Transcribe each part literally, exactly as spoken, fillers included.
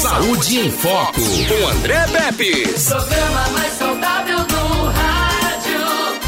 Saúde em Foco, com André Pepe. Programa mais saudável do rádio.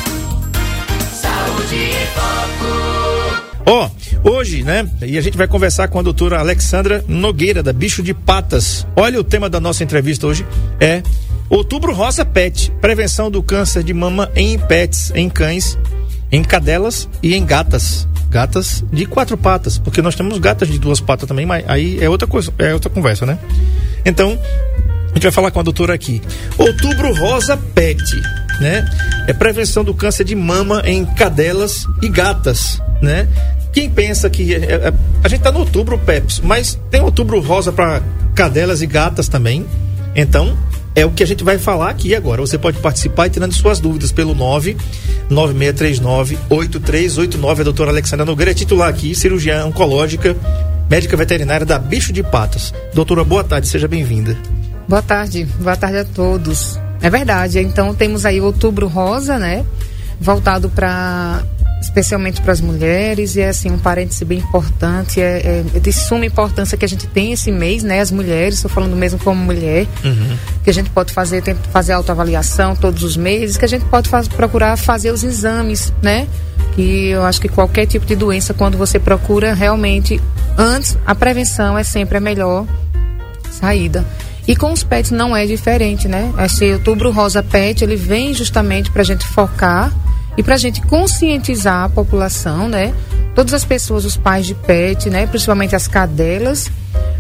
Saúde em Foco. Ó, oh, hoje, né, e a gente vai conversar com a doutora Alexandra Nogueira, da Bicho de Patas. Olha, o tema da nossa entrevista hoje é Outubro Rosa Pet, prevenção do câncer de mama em pets, em cães, em cadelas e em gatas. Gatas de quatro patas, porque nós temos gatas de duas patas também, mas aí é outra coisa, é outra conversa, né? Então, a gente vai falar com a doutora aqui. Outubro Rosa Pet, né? É prevenção do câncer de mama em cadelas e gatas, né? Quem pensa que é, é, a gente tá no outubro, Peps, mas tem outubro rosa para cadelas e gatas também. Então, é o que a gente vai falar aqui agora. Você pode participar e tirando suas dúvidas pelo nove nove seis três nove oito três oito nove. A doutora Alexandra Nogueira é titular aqui, cirurgiã oncológica, médica veterinária da Bicho de Patas. Doutora, boa tarde, seja bem-vinda. Boa tarde, boa tarde a todos. É verdade, então temos aí o Outubro Rosa, né? Voltado para especialmente para as mulheres, e é assim um parêntese bem importante, é, é de suma importância que a gente tem esse mês, né, as mulheres, estou falando mesmo como mulher, uhum. que a gente pode fazer, tem, fazer autoavaliação todos os meses, que a gente pode faz, procurar fazer os exames, né, que eu acho que qualquer tipo de doença, quando você procura realmente, antes, a prevenção é sempre a melhor saída. E com os pets não é diferente, né, esse Outubro Rosa Pet, ele vem justamente para a gente focar e para a gente conscientizar a população, né? Todas as pessoas, os pais de pet, né? Principalmente as cadelas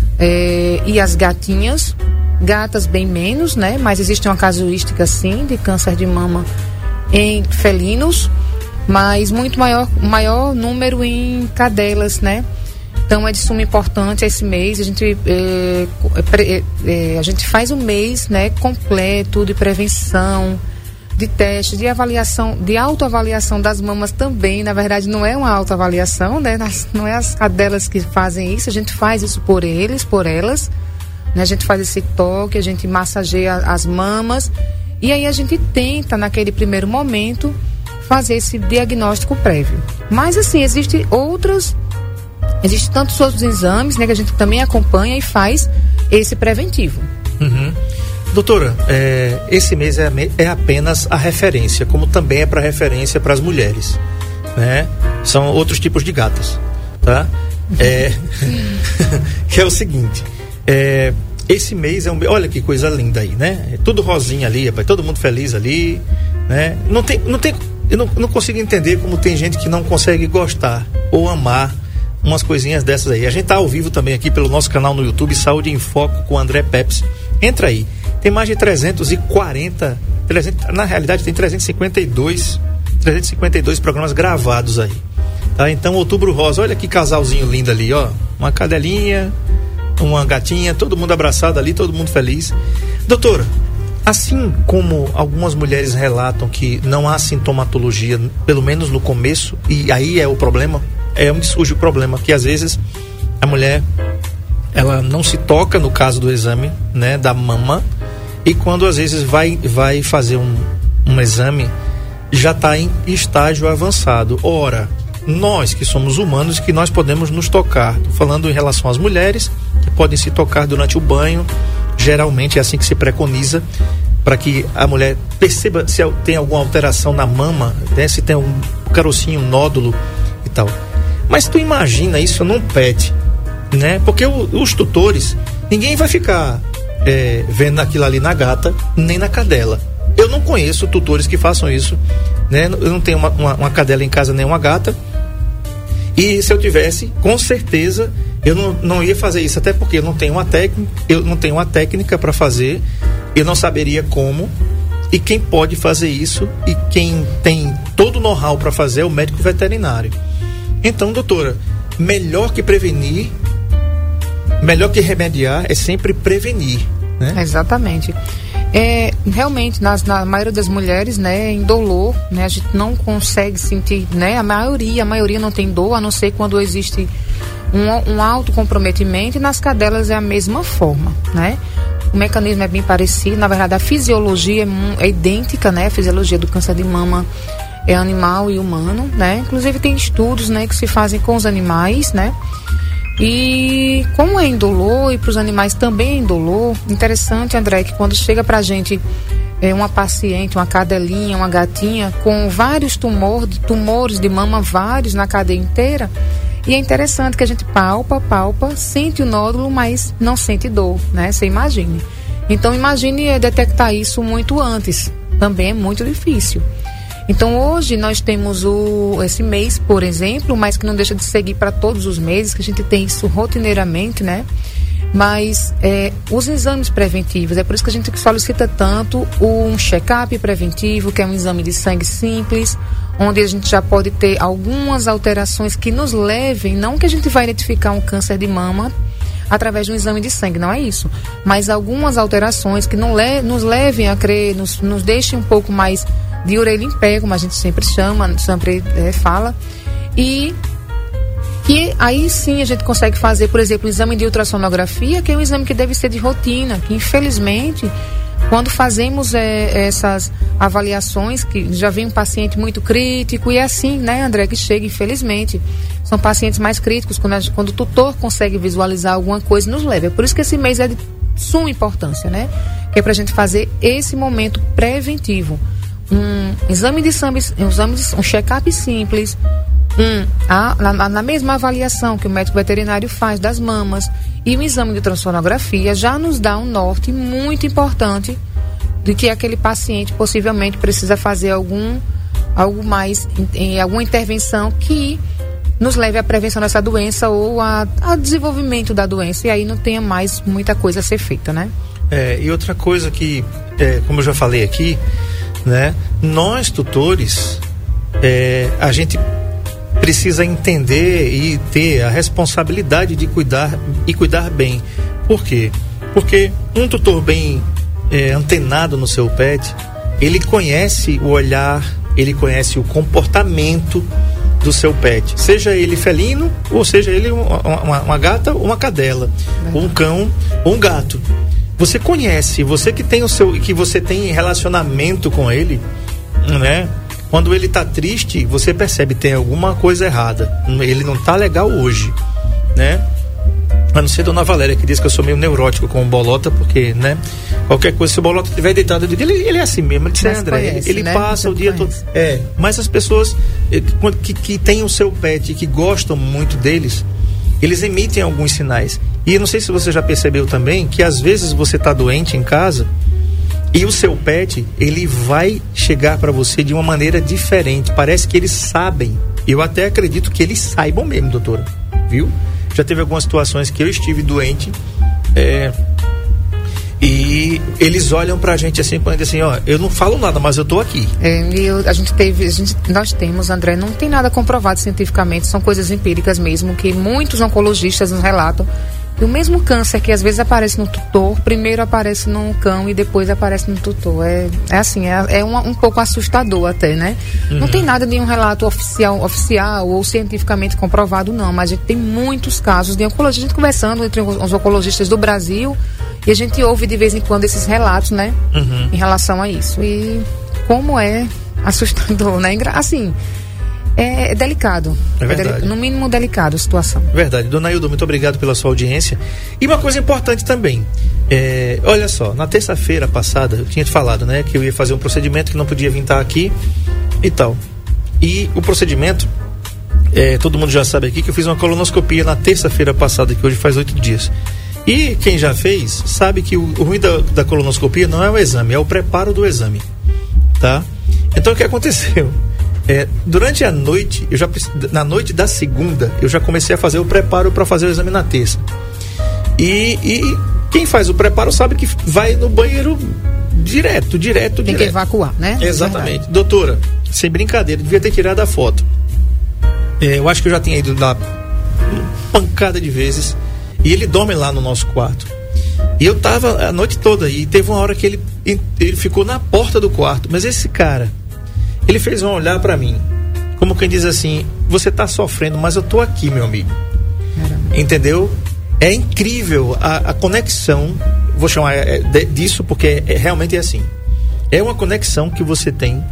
é, e as gatinhas. Gatas bem menos, né? Mas existe uma casuística, sim, de câncer de mama em felinos, mas muito maior, maior número em cadelas, né? Então é de suma importância esse mês. A gente, é, é, é, a gente faz um mês, né? Completo de prevenção, de teste, de avaliação, de autoavaliação das mamas também. Na verdade, não é uma autoavaliação, né? Não é as cadelas que fazem isso, a gente faz isso por eles, por elas, né? A gente faz esse toque, a gente massageia as mamas e aí a gente tenta, naquele primeiro momento, fazer esse diagnóstico prévio. Mas, assim, existem outras, existem tantos outros exames, né? Que a gente também acompanha e faz esse preventivo. Uhum. Doutora, é, esse mês é, é apenas a referência, como também é para referência para as mulheres, né? São outros tipos de gatas, tá? É, que é o seguinte, é, esse mês é um, olha que coisa linda aí, né? É tudo rosinha ali, rapaz, todo mundo feliz ali, né? Não tem, não tem, eu não, não consigo entender como tem gente que não consegue gostar ou amar umas coisinhas dessas aí. A gente tá ao vivo também aqui pelo nosso canal no YouTube, Saúde em Foco com André Peps. Entra aí. Tem mais de trezentos e quarenta, trezentos, na realidade tem trezentos e cinquenta e dois, trezentos e cinquenta e dois programas gravados aí, tá? Então, Outubro Rosa, olha que casalzinho lindo ali, ó, uma cadelinha, uma gatinha, todo mundo abraçado ali, todo mundo feliz. Doutora, assim como algumas mulheres relatam que não há sintomatologia, pelo menos no começo, e aí é o problema, é onde surge o problema, que às vezes a mulher, ela não se toca no caso do exame, né, da mama, e quando às vezes vai, vai fazer um, um exame, já está em estágio avançado. Ora, nós que somos humanos, que nós podemos nos tocar. Tô falando em relação às mulheres, que podem se tocar durante o banho, geralmente é assim que se preconiza, para que a mulher perceba se tem alguma alteração na mama, né, se tem um carocinho, um nódulo e tal. Mas tu imagina isso num pet, né? Porque o, os tutores, ninguém vai ficar é, vendo aquilo ali na gata, nem na cadela. Eu não conheço tutores que façam isso, né? Eu não tenho uma, uma, uma cadela em casa, nem uma gata. E se eu tivesse, com certeza, eu não, não ia fazer isso, até porque eu não tenho uma técnica, eu não tenho uma técnica para fazer, eu não saberia como. E quem pode fazer isso e quem tem todo o know-how para fazer é o médico veterinário. Então, doutora, melhor que prevenir, melhor que remediar é sempre prevenir, né? Exatamente. É, realmente, nas, na maioria das mulheres, né, em dolor, né, a gente não consegue sentir, né, a maioria, a maioria não tem dor, a não ser quando existe um, um alto comprometimento, e nas cadelas é a mesma forma, né? O mecanismo é bem parecido, na verdade a fisiologia é, é idêntica, né? A fisiologia do câncer de mama é animal e humano, né? Inclusive tem estudos, né, que se fazem com os animais, né? E como é indolor e para os animais também é indolor, interessante, André, que quando chega para a gente é, uma paciente, uma cadelinha, uma gatinha com vários tumor, tumores de mama, vários na cadeia inteira, e é interessante que a gente palpa, palpa, sente o nódulo, mas não sente dor, né? Você imagine. Então imagine detectar isso muito antes, também é muito difícil. Então hoje nós temos o, esse mês, por exemplo, mas que não deixa de seguir para todos os meses, que a gente tem isso rotineiramente, né? Mas é, os exames preventivos, é por isso que a gente solicita tanto um check-up preventivo, que é um exame de sangue simples, onde a gente já pode ter algumas alterações que nos levem, não que a gente vai identificar um câncer de mama através de um exame de sangue, não é isso, mas algumas alterações que não le- nos levem a crer, nos, nos deixem um pouco mais de orelha em pé, como a gente sempre chama, sempre é, fala, e que aí sim a gente consegue fazer, por exemplo, o exame de ultrassonografia, que é um exame que deve ser de rotina, que infelizmente, quando fazemos é, essas avaliações, que já vem um paciente muito crítico, e é assim, né, André, que chega, infelizmente, são pacientes mais críticos, quando, a, quando o tutor consegue visualizar alguma coisa, nos leva. É por isso que esse mês é de suma importância, né, que é pra gente fazer esse momento preventivo. Um exame de sangue, um, exame de, um check-up simples, um, a, na, na mesma avaliação que o médico veterinário faz das mamas, e um exame de ultrassonografia já nos dá um norte muito importante de que aquele paciente possivelmente precisa fazer algum, algo mais, em, em alguma intervenção que nos leve à prevenção dessa doença ou a, ao desenvolvimento da doença, e aí não tenha mais muita coisa a ser feita, né? É, e outra coisa que, é, como eu já falei aqui, né, nós tutores, é, a gente precisa entender e ter a responsabilidade de cuidar e cuidar bem. Por quê? Porque um tutor bem é, antenado no seu pet, ele conhece o olhar, ele conhece o comportamento do seu pet, seja ele felino ou seja ele uma, uma, uma gata ou uma cadela, ou um cão ou um gato. Você conhece, você que tem o seu, que você tem relacionamento com ele, né? Quando ele tá triste, você percebe que tem alguma coisa errada. Ele não tá legal hoje, né? A não ser Dona Valéria, que diz que eu sou meio neurótico com o Bolota, porque, né? Qualquer coisa, se o Bolota estiver deitado, eu digo, ele, ele é assim mesmo, ele disse, André, conhece, ele, ele né? passa Você o dia conhece. todo. É, mas as pessoas que, que têm o seu pet e que gostam muito deles, eles emitem alguns sinais. E eu não sei se você já percebeu também que às vezes você está doente em casa e o seu pet, ele vai chegar para você de uma maneira diferente. Parece que eles sabem. Eu até acredito que eles saibam mesmo, doutora. Viu? Já teve algumas situações que eu estive doente é, e eles olham pra gente assim, quando assim, ó, eu não falo nada, mas eu tô aqui. É, e eu, a gente teve, a gente, nós temos, André, não tem nada comprovado cientificamente, são coisas empíricas mesmo, que muitos oncologistas nos relatam. E o mesmo câncer que às vezes aparece no tutor, primeiro aparece no cão e depois aparece no tutor. É, é assim, é, é um, um pouco assustador até, né? Uhum. Não tem nada de um relato oficial, oficial ou cientificamente comprovado, não. Mas a gente tem muitos casos de oncologia. A gente conversando entre os oncologistas do Brasil e a gente ouve de vez em quando esses relatos, né? Uhum. Em relação a isso. E como é assustador, né? Assim... É delicado. É verdade. É delic- no mínimo delicado a situação. Verdade. Dona Hilda, muito obrigado pela sua audiência. E uma coisa importante também. É, olha só, na terça-feira passada, eu tinha te falado, né, que eu ia fazer um procedimento que não podia vir estar aqui e tal. E o procedimento, é, todo mundo já sabe aqui que eu fiz uma colonoscopia na terça-feira passada, que hoje faz oito dias. E quem já fez, sabe que o, o ruim da, da colonoscopia não é o exame, é o preparo do exame. Tá? Então o que aconteceu? É, durante a noite, eu já, na noite da segunda, eu já comecei a fazer o preparo para fazer o exame na terça. E, e quem faz o preparo sabe que vai no banheiro direto, direto, Tem direto. Tem que evacuar, né? Exatamente. Verdade. Doutora, sem brincadeira, devia ter tirado a foto. É, eu acho que eu já tinha ido lá uma pancada de vezes. E ele dorme lá no nosso quarto. E eu tava a noite toda, e teve uma hora que ele, ele ficou na porta do quarto. Mas esse cara... Ele fez um olhar pra mim, como quem diz assim, você tá sofrendo, mas eu tô aqui, meu amigo. Caramba. Entendeu? É incrível a, a conexão, vou chamar é, de, disso porque é, é, realmente é assim. É uma conexão que você tem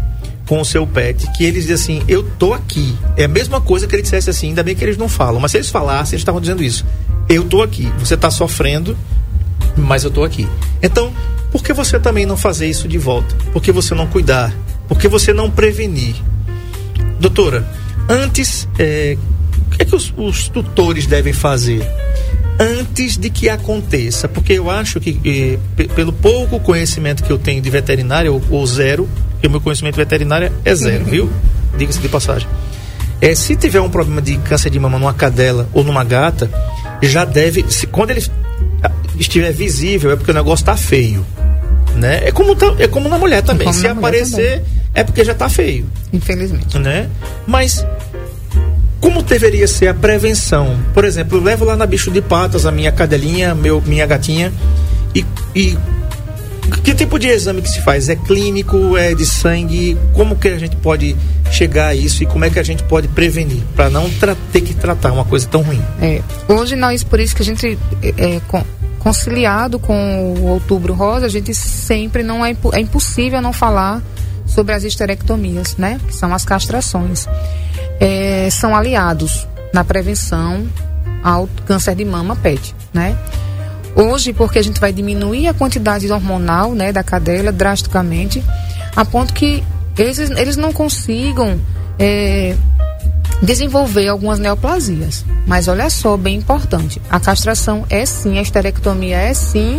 com o seu pet, que eles dizem assim, eu tô aqui. É a mesma coisa que ele dissesse assim, ainda bem que eles não falam, mas se eles falassem, eles estavam dizendo isso. Eu tô aqui, você tá sofrendo, mas eu tô aqui. Então, por que você também não fazer isso de volta? Por que você não cuidar? Por que você não prevenir? Doutora, antes, é, o que é que os, os tutores devem fazer? Antes de que aconteça, porque eu acho que eh, p- pelo pouco conhecimento que eu tenho de veterinária, ou, ou zero, porque o meu conhecimento veterinário é zero, viu? Diga-se de passagem. É, se tiver um problema de câncer de mama numa cadela ou numa gata, já deve, se, quando ele estiver visível, é porque o negócio está feio, né? É como, tá, é como na mulher também, se aparecer também. É porque já está feio, infelizmente, né? Mas como deveria ser a prevenção? Por exemplo, eu levo lá na Bicho de Patas a minha cadelinha, meu, minha gatinha, e, e que tipo de exame que se faz? É clínico? É de sangue? Como que a gente pode chegar a isso e como é que a gente pode prevenir para não tra- ter que tratar uma coisa tão ruim? É, hoje nós, por isso que a gente é, com, conciliado com o Outubro Rosa, a gente sempre não é, é impossível não falar sobre as histerectomias, né? Que são as castrações. É, são aliados na prevenção ao câncer de mama P E T, né? Hoje, porque a gente vai diminuir a quantidade hormonal, né, da cadela drasticamente, a ponto que eles, eles não consigam é, desenvolver algumas neoplasias. Mas olha só, bem importante, a castração é sim, a histerectomia é sim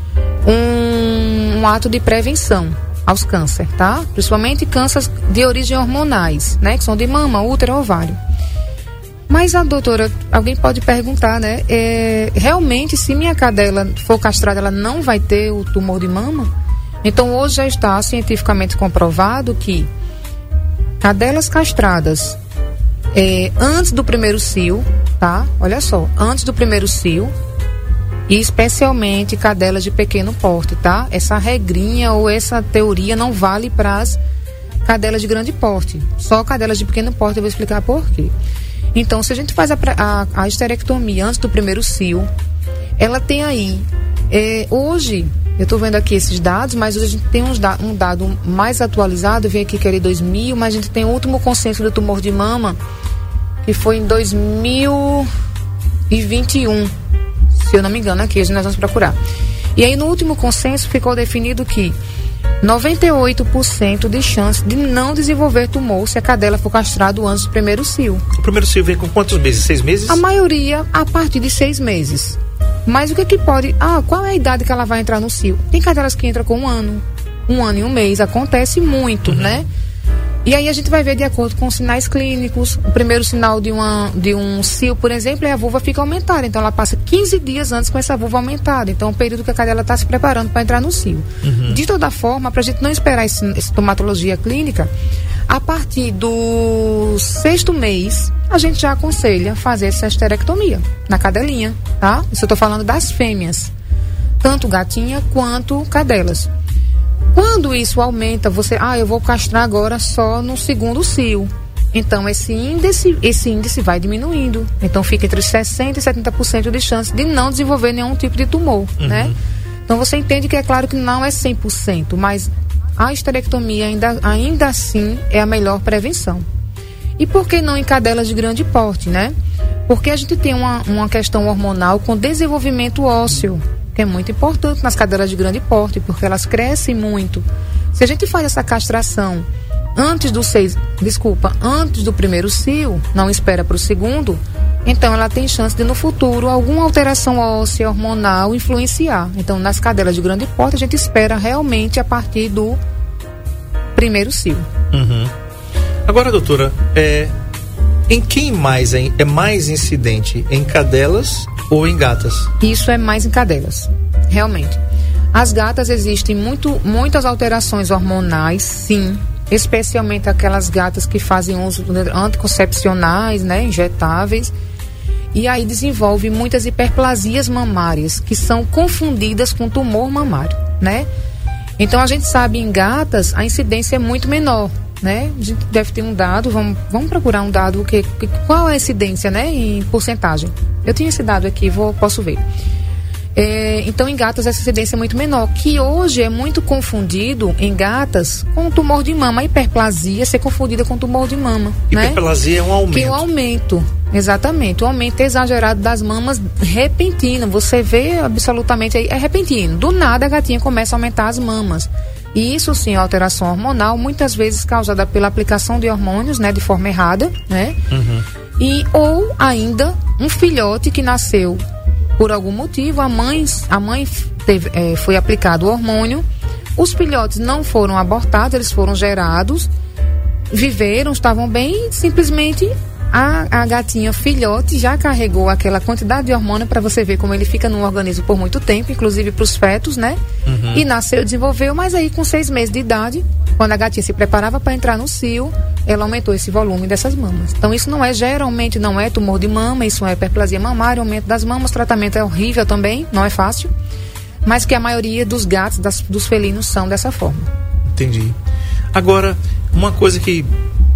um, um ato de prevenção aos cânceres, tá? Principalmente cânceres de origem hormonais, né? Que são de mama, útero, ovário. Mas a doutora, alguém pode perguntar, né? É, realmente, se minha cadela for castrada, ela não vai ter o tumor de mama? Então, hoje já está cientificamente comprovado que cadelas castradas é, antes do primeiro cio, tá? Olha só, antes do primeiro cio, e especialmente cadelas de pequeno porte, tá? Essa regrinha ou essa teoria não vale para as cadelas de grande porte. Só cadelas de pequeno porte, eu vou explicar por quê. Então, se a gente faz a, a, a histerectomia antes do primeiro cio, ela tem aí, é, hoje, eu estou vendo aqui esses dados, mas hoje a gente tem uns da, um dado mais atualizado, eu vi aqui que era em dois mil, mas a gente tem o último consenso do tumor de mama, que foi em dois mil e vinte e um. Se eu não me engano, aqui hoje nós vamos procurar. E aí no último consenso ficou definido que noventa e oito por cento de chance de não desenvolver tumor se a cadela for castrada antes do primeiro cio. O primeiro cio vem com quantos meses? Seis meses? A maioria a partir de seis meses. Mas o que que pode... Ah, qual é a idade que ela vai entrar no cio? Tem cadelas que entram com um ano, um ano e um mês. Acontece muito, uhum. né? E aí a gente vai ver de acordo com os sinais clínicos. O primeiro sinal de, uma, de um cio, por exemplo, é a vulva fica aumentada. Então ela passa quinze dias antes com essa vulva aumentada. Então é um período que a cadela está se preparando para entrar no cio. Uhum. De toda forma, para a gente não esperar essa estomatologia clínica, a partir do sexto mês, a gente já aconselha fazer essa histerectomia na cadelinha, tá? Isso eu estou falando das fêmeas. Tanto gatinha quanto cadelas. Quando isso aumenta, você, ah, eu vou castrar agora só no segundo cio. Então, esse índice, esse índice vai diminuindo. Então, fica entre sessenta por cento e setenta por cento de chance de não desenvolver nenhum tipo de tumor, uhum. né? Então, você entende que é claro que não é cem por cento, mas a histerectomia ainda, ainda assim é a melhor prevenção. E por que não em cadelas de grande porte, né? Porque a gente tem uma, uma questão hormonal com desenvolvimento ósseo, que é muito importante nas cadelas de grande porte, porque elas crescem muito. Se a gente faz essa castração antes do seis, desculpa, antes do primeiro cio, não espera para o segundo, então ela tem chance de no futuro alguma alteração óssea, hormonal influenciar. Então nas cadelas de grande porte a gente espera realmente a partir do primeiro cio. Uhum. Agora, doutora, é, em quem mais é, é mais incidente? Em cadelas ou em gatas? Isso é mais em cadelas, realmente. As gatas existem muito, muitas alterações hormonais, sim, especialmente aquelas gatas que fazem uso de anticoncepcionais, né, injetáveis, e aí desenvolve muitas hiperplasias mamárias, que são confundidas com tumor mamário, né? Então a gente sabe em gatas a incidência é muito menor, né? A gente deve ter um dado, vamos, vamos procurar um dado, que, que, qual é a incidência, né, em porcentagem? Eu tinha esse dado aqui, vou, posso ver. É, então, em gatas, essa incidência é muito menor, que hoje é muito confundido em gatas com tumor de mama. A hiperplasia ser confundida com tumor de mama. Hiperplasia, né? É um aumento. Que é um aumento, exatamente. Um aumento exagerado das mamas repentino. Você vê absolutamente, é repentino. Do nada, a gatinha começa a aumentar as mamas. E isso, sim, é alteração hormonal, muitas vezes causada pela aplicação de hormônios, né, de forma errada, né? Uhum. E, ou ainda, um filhote que nasceu por algum motivo, a mãe, a mãe teve, é, foi aplicado o hormônio, os filhotes não foram abortados, eles foram gerados, viveram, estavam bem, simplesmente a, a gatinha filhote já carregou aquela quantidade de hormônio para você ver como ele fica no organismo por muito tempo, inclusive para os fetos, né? Uhum. E nasceu, desenvolveu, mas aí com seis meses de idade, quando a gatinha se preparava para entrar no cio, ela aumentou esse volume dessas mamas. Então isso não é, geralmente não é tumor de mama, isso é hiperplasia mamária, aumento das mamas, o tratamento é horrível também, não é fácil, mas que a maioria dos gatos, das, dos felinos são dessa forma. Entendi. Agora, uma coisa que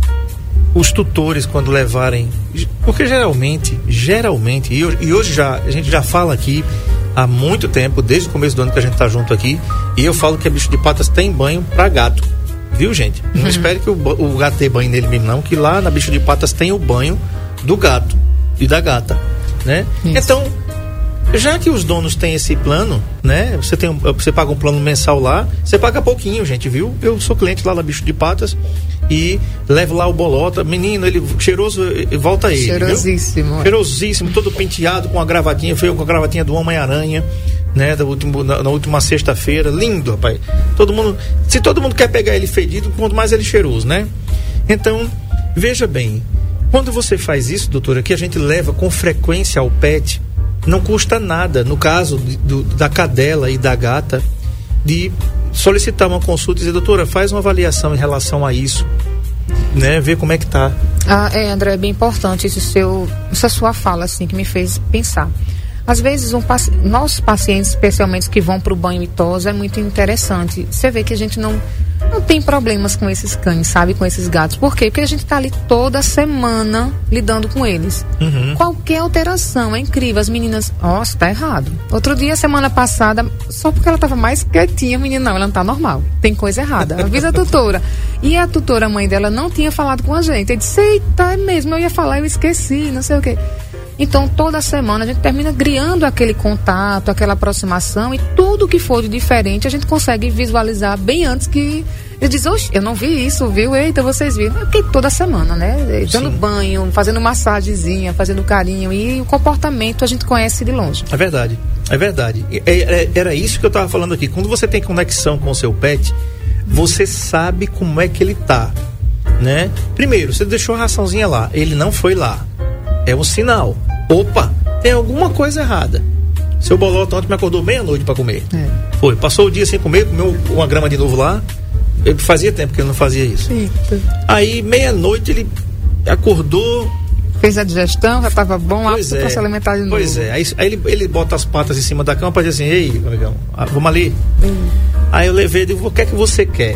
os tutores, quando levarem, porque geralmente, geralmente, e, e hoje já, a gente já fala aqui há muito tempo, desde o começo do ano que a gente tá junto aqui, e eu falo que a Bicho de Patas tem banho para gato, viu, gente? Não uhum. espere que o, o gato tenha banho nele mesmo, não, que lá na Bicho de Patas tem o banho do gato e da gata, né? Isso. Então, já que os donos têm esse plano, né? Você, tem um, você paga um plano mensal lá, você paga pouquinho, gente, viu? Eu sou cliente lá na Bicho de Patas e levo lá o bolota, menino, ele cheiroso, volta ele, cheirosíssimo, viu? Cheirosíssimo, todo penteado com a gravatinha, foi com a gravatinha do Homem-Aranha, né? Do último, na, na última sexta-feira, lindo, rapaz. Todo mundo, se todo mundo quer pegar ele fedido, quanto mais ele cheiroso, né? Então, veja bem, quando você faz isso, doutora, que a gente leva com frequência ao pet, não custa nada, no caso de, do, da cadela e da gata, de solicitar uma consulta e dizer, doutora, faz uma avaliação em relação a isso, né? Ver como é que tá. Ah, é, André, é bem importante esse seu, essa sua fala, assim, que me fez pensar. Às vezes, um, nossos pacientes, especialmente que vão para o banho e tosa, é muito interessante. Você vê que a gente não, não tem problemas com esses cães, sabe? Com esses gatos. Por quê? Porque a gente está ali toda semana lidando com eles. Uhum. Qualquer alteração é incrível. As meninas, nossa, tá errado. Outro dia, semana passada, só porque ela estava mais quietinha, menina, não, ela não tá normal. Tem coisa errada. Avisa a tutora. E a tutora, a mãe dela, não tinha falado com a gente. Eu disse, eita, é mesmo, eu ia falar, eu esqueci, não sei o quê. Então, toda semana a gente termina criando aquele contato, aquela aproximação, e tudo que for de diferente a gente consegue visualizar bem antes que ele diz, oxe, eu não vi isso, viu? Eita, vocês viram. É porque toda semana, né? Dando Sim. banho, fazendo massagenzinha, fazendo carinho, e o comportamento a gente conhece de longe. É verdade, é verdade. É, era isso que eu estava falando aqui. Quando você tem conexão com o seu pet, você sabe como é que ele tá, né? Primeiro, você deixou a raçãozinha lá, ele não foi lá. É um sinal. Opa, tem alguma coisa errada. Seu bolota ontem me acordou meia-noite para comer. É. Foi, passou o dia sem comer, comeu uma grama de novo lá. Eu fazia tempo que ele não fazia isso. Eita. Aí, meia-noite, ele acordou. Fez a digestão, já estava bom, apto é. para se alimentar de novo. Pois é, aí, aí ele, ele bota as patas em cima da cama para dizer assim, ei, amigão, vamos ali. Hum. Aí eu levei e digo, o que é que você quer?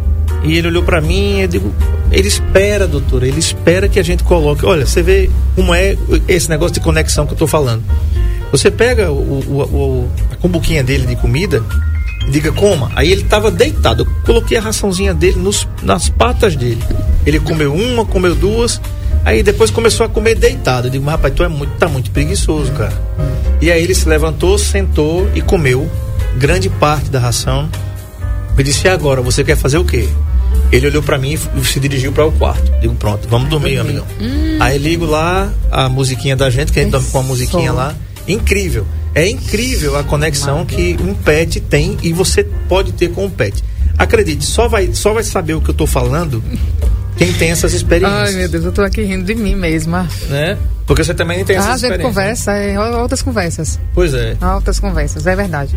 E ele olhou para mim e eu digo, ele espera, doutora, ele espera que a gente coloque. Olha, você vê como é esse negócio de conexão que eu tô falando. Você pega o, o, o, a cumbuquinha dele de comida e diga, coma. Aí ele tava deitado, eu coloquei a raçãozinha dele nos, nas patas dele. Ele comeu uma, comeu duas, aí depois começou a comer deitado. Eu digo, mas rapaz, tu é muito, tá muito preguiçoso, cara. E aí ele se levantou, sentou e comeu grande parte da ração. Eu disse, e agora, você quer fazer o quê? Ele olhou pra mim e se dirigiu para o quarto. Digo, pronto, vamos dormir, amigão. Hum. Aí ligo lá a musiquinha da gente, que a gente dorme com a musiquinha lá. Incrível. É incrível a conexão que um pet tem e você pode ter com um pet. Acredite, só vai, só vai saber o que eu tô falando quem tem essas experiências. Ai, meu Deus, eu tô aqui rindo de mim mesma. Né? Porque você também tem essas ah, experiências. Ah, a gente conversa, é, outras conversas. Pois é. Outras conversas, é verdade.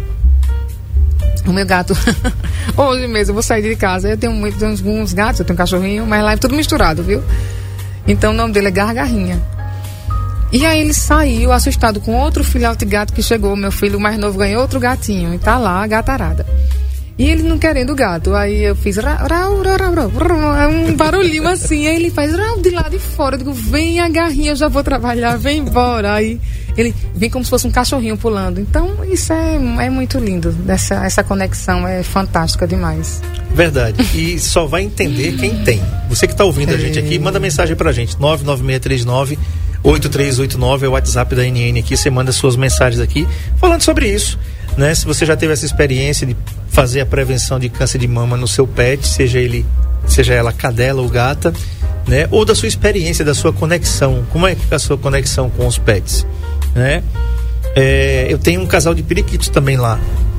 O meu gato, hoje mesmo eu vou sair de casa, eu tenho, eu tenho uns gatos, eu tenho um cachorrinho, mas lá é tudo misturado, viu? Então o nome dele é Gargarrinha. E aí ele saiu assustado com outro filhote de gato que chegou, meu filho mais novo ganhou outro gatinho e tá lá, gatarada. E ele não querendo o gato, aí eu fiz rau, rau, rau, rau, rau, um barulhinho assim, aí ele faz rau de lá de fora, eu digo, vem a Garrinha, eu já vou trabalhar, vem embora. Aí ele vem como se fosse um cachorrinho pulando. Então, isso é, é muito lindo. Essa, essa conexão é fantástica demais. Verdade. E só vai entender quem tem. Você que está ouvindo a gente aqui, manda mensagem pra gente. nove nove seis três nove oito três oito nove é o WhatsApp da N N aqui. Você manda suas mensagens aqui falando sobre isso, né? Se você já teve essa experiência de fazer a prevenção de câncer de mama no seu pet, seja ele, seja ela cadela ou gata, né? Ou da sua experiência, da sua conexão. Como é a sua conexão com os pets, né? É, eu tenho um casal de periquitos também lá.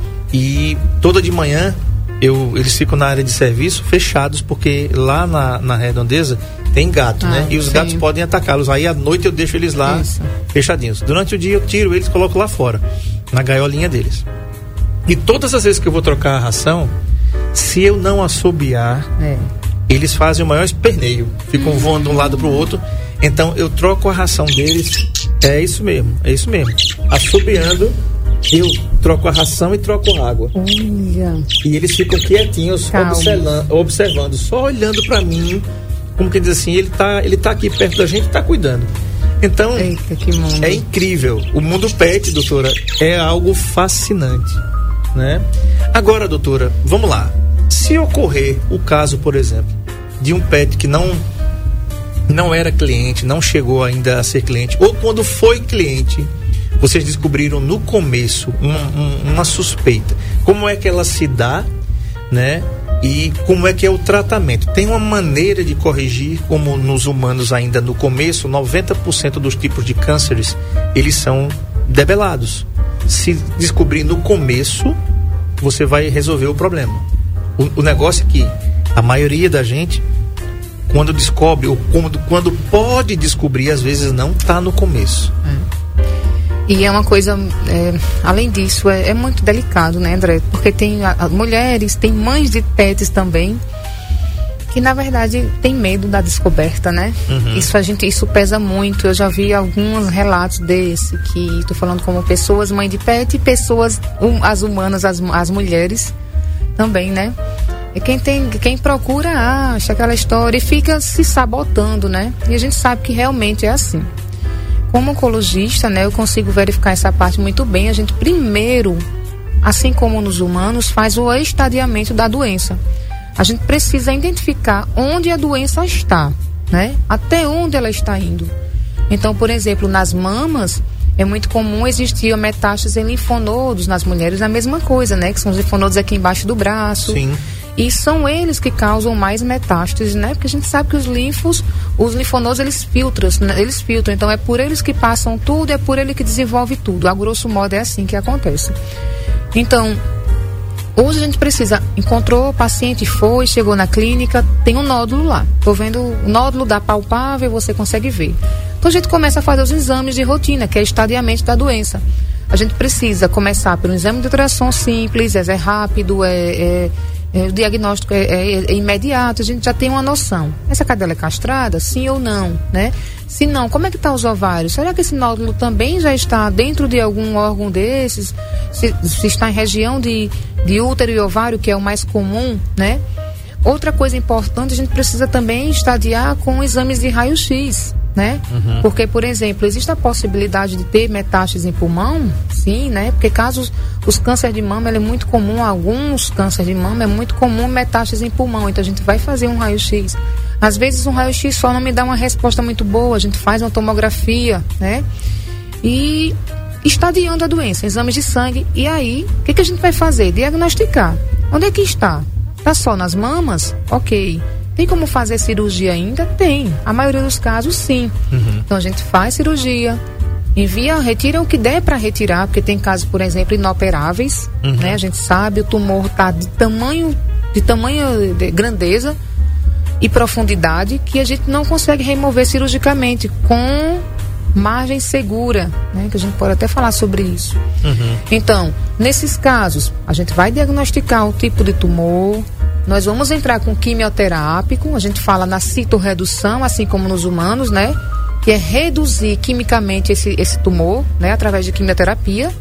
E toda de manhã eu, eles ficam na área de serviço fechados, porque lá na, na redondeza tem gato, ah, né? E os sim. gatos podem atacá-los. Aí à noite eu deixo eles lá Isso. fechadinhos. Durante o dia eu tiro eles e coloco lá fora, na gaiolinha deles. E todas as vezes que eu vou trocar a ração, se eu não assobiar, é. eles fazem o maior esperneio. Ficam voando de um lado para o outro. Então eu troco a ração deles. É isso mesmo, é isso mesmo. Assobiando, eu troco a ração e troco a água. Olha. E eles ficam quietinhos, observando, observando, só olhando para mim, como que diz assim, ele tá, ele tá aqui perto da gente e tá cuidando. Então, eita, que mundo. É incrível. O mundo pet, doutora, é algo fascinante, né? Agora, doutora, vamos lá. Se ocorrer o caso, por exemplo, de um pet que não não era cliente, não chegou ainda a ser cliente, ou quando foi cliente, vocês descobriram no começo uma, uma suspeita. Como é que ela se dá, né? E como é que é o tratamento? Tem uma maneira de corrigir, como nos humanos ainda no começo, noventa por cento dos tipos de cânceres, eles são debelados. Se descobrir no começo, você vai resolver o problema. O, o negócio é que a maioria da gente, quando descobre, ou quando, quando pode descobrir, às vezes não está no começo. É. E é uma coisa, é, além disso, é, é muito delicado, né, André? Porque tem a, a, mulheres, tem mães de pets também, que na verdade tem medo da descoberta, né? Uhum. Isso a gente, isso pesa muito. Eu já vi alguns relatos desse, que estou falando como pessoas, mãe de pet, e pessoas, um, as humanas, as, as mulheres também, né? E quem tem, quem procura acha aquela história e fica se sabotando, né? E a gente sabe que realmente é assim. Como oncologista, né, eu consigo verificar essa parte muito bem. A gente primeiro, assim como nos humanos, faz o estadiamento da doença. A gente precisa identificar onde a doença está, né? Até onde ela está indo. Então, por exemplo, nas mamas, é muito comum existir a metástase em linfonodos. Nas mulheres, a mesma coisa, né? Que são os linfonodos aqui embaixo do braço. Sim. E são eles que causam mais metástases, né? Porque a gente sabe que os linfos, os linfonodos, eles filtram, eles filtram. Então é por eles que passam tudo, é por ele que desenvolve tudo. A grosso modo é assim que acontece. Então, hoje a gente precisa, encontrou o paciente, foi, chegou na clínica, tem um nódulo lá. Tô vendo o nódulo da palpável, você consegue ver. Então a gente começa a fazer os exames de rotina, que é estadiamento da doença. A gente precisa começar pelo exame de ultrassom simples, é, é rápido, é... é É, o diagnóstico é, é, é imediato, a gente já tem uma noção. Essa cadela é castrada, sim ou não, né? Se não, como é que estão os ovários? Será que esse nódulo também já está dentro de algum órgão desses? Se, se está em região de, de útero e ovário, que é o mais comum, né? Outra coisa importante, a gente precisa também estadiar com exames de raio-x, né? Uhum. Porque, por exemplo, existe a possibilidade de ter metástase em pulmão, sim, né? Porque casos, os cânceres de mama, ele é muito comum, alguns cânceres de mama é muito comum metástase em pulmão, então a gente vai fazer um raio-x. Às vezes um raio-x só não me dá uma resposta muito boa, a gente faz uma tomografia, né? E estadiando a doença, exames de sangue, e aí, o que, que a gente vai fazer? Diagnosticar. Onde é que está? Está só nas mamas? Ok. Tem como fazer cirurgia ainda? Tem. A maioria dos casos, sim. Uhum. Então, a gente faz cirurgia, envia, retira o que der para retirar, porque tem casos, por exemplo, inoperáveis, uhum. né? A gente sabe, o tumor está de tamanho, de tamanho, de grandeza e profundidade, que a gente não consegue remover cirurgicamente, com margem segura, né? Que a gente pode até falar sobre isso. Uhum. Então, nesses casos, a gente vai diagnosticar o tipo de tumor. Nós vamos entrar com quimioterápico, a gente fala na citorredução, assim como nos humanos, né? Que é reduzir quimicamente esse, esse tumor, né? Através de quimioterapia.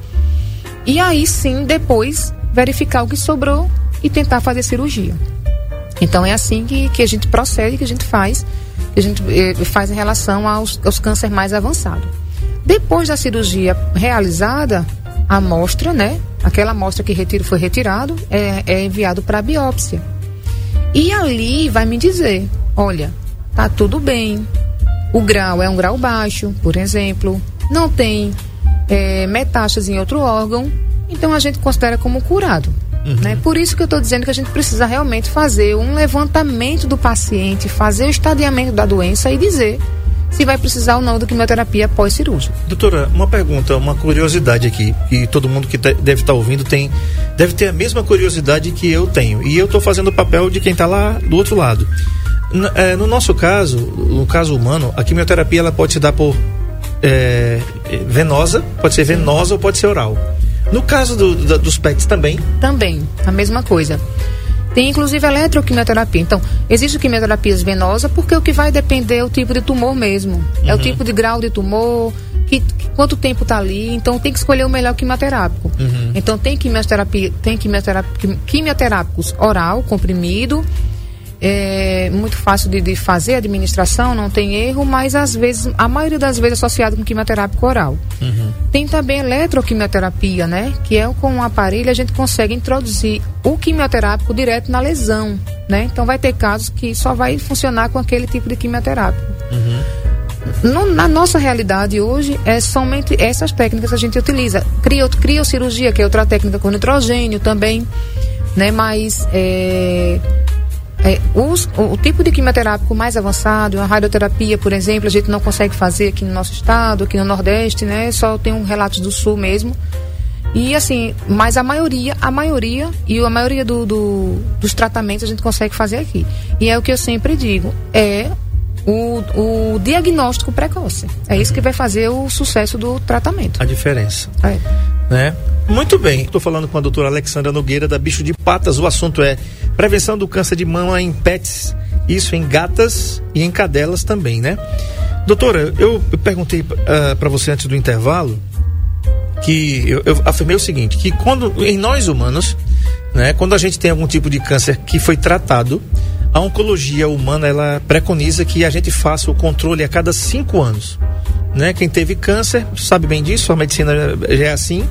E aí sim, depois, verificar o que sobrou e tentar fazer cirurgia. Então é assim que, que a gente procede, que a gente faz, que a gente eh, faz em relação aos, aos cânceres mais avançados. Depois da cirurgia realizada, a amostra, né? Aquela amostra que retiro, foi retirado, é, é enviado para a biópsia. E ali vai me dizer, olha, tá tudo bem, o grau é um grau baixo, por exemplo, não tem é, metástase em outro órgão, então a gente considera como curado. Uhum. Né? Por isso que eu estou dizendo que a gente precisa realmente fazer um levantamento do paciente, fazer o estadiamento da doença e dizer se vai precisar ou não da quimioterapia pós-cirúrgica. Doutora, uma pergunta, uma curiosidade aqui, e todo mundo que te, deve estar ouvindo tem, deve ter a mesma curiosidade que eu tenho, e eu estou fazendo o papel de quem está lá do outro lado. No, é, no nosso caso, no caso humano, a quimioterapia ela pode se dar por é, venosa, pode ser venosa ou pode ser oral. No caso do, da, dos P E Ts também? Também, a mesma coisa. Tem inclusive eletroquimioterapia. Então, existe quimioterapias venosas porque o que vai depender é o tipo de tumor mesmo. Uhum. É o tipo de grau de tumor, que, que, quanto tempo está ali. Então, tem que escolher o melhor quimioterápico. Uhum. Então, tem quimioterapia, tem quimioterapia, quimioterápicos oral, comprimido. É muito fácil de, de fazer a administração, não tem erro, mas às vezes, a maioria das vezes associado com quimioterápico oral. Uhum. Tem também eletroquimioterapia, né? Que é com um aparelho a gente consegue introduzir o quimioterápico direto na lesão, né? Então vai ter casos que só vai funcionar com aquele tipo de quimioterápico. Uhum. No, na nossa realidade hoje, é somente essas técnicas que a gente utiliza. Crio, criocirurgia, que é outra técnica com nitrogênio também, né? Mas é... É, os, o, o tipo de quimioterápico mais avançado, a radioterapia, por exemplo, a gente não consegue fazer aqui no nosso estado, aqui no Nordeste, né? Só tem um relatos do Sul mesmo. E assim, mas a maioria, a maioria e a maioria do, do, dos tratamentos a gente consegue fazer aqui. E é o que eu sempre digo, é o, o diagnóstico precoce. É isso que vai fazer o sucesso do tratamento. A diferença. É. Né? Muito bem, estou falando com a doutora Alexandra Nogueira da Bicho de Patas. O assunto é prevenção do câncer de mama em pets, isso em gatas e em cadelas também, né? Doutora, eu, eu perguntei uh, para você antes do intervalo que eu, eu afirmei o seguinte, que quando em nós humanos, né, quando a gente tem algum tipo de câncer que foi tratado, a oncologia humana ela preconiza que a gente faça o controle a cada cinco anos, né? Quem teve câncer sabe bem disso, a medicina já é assim.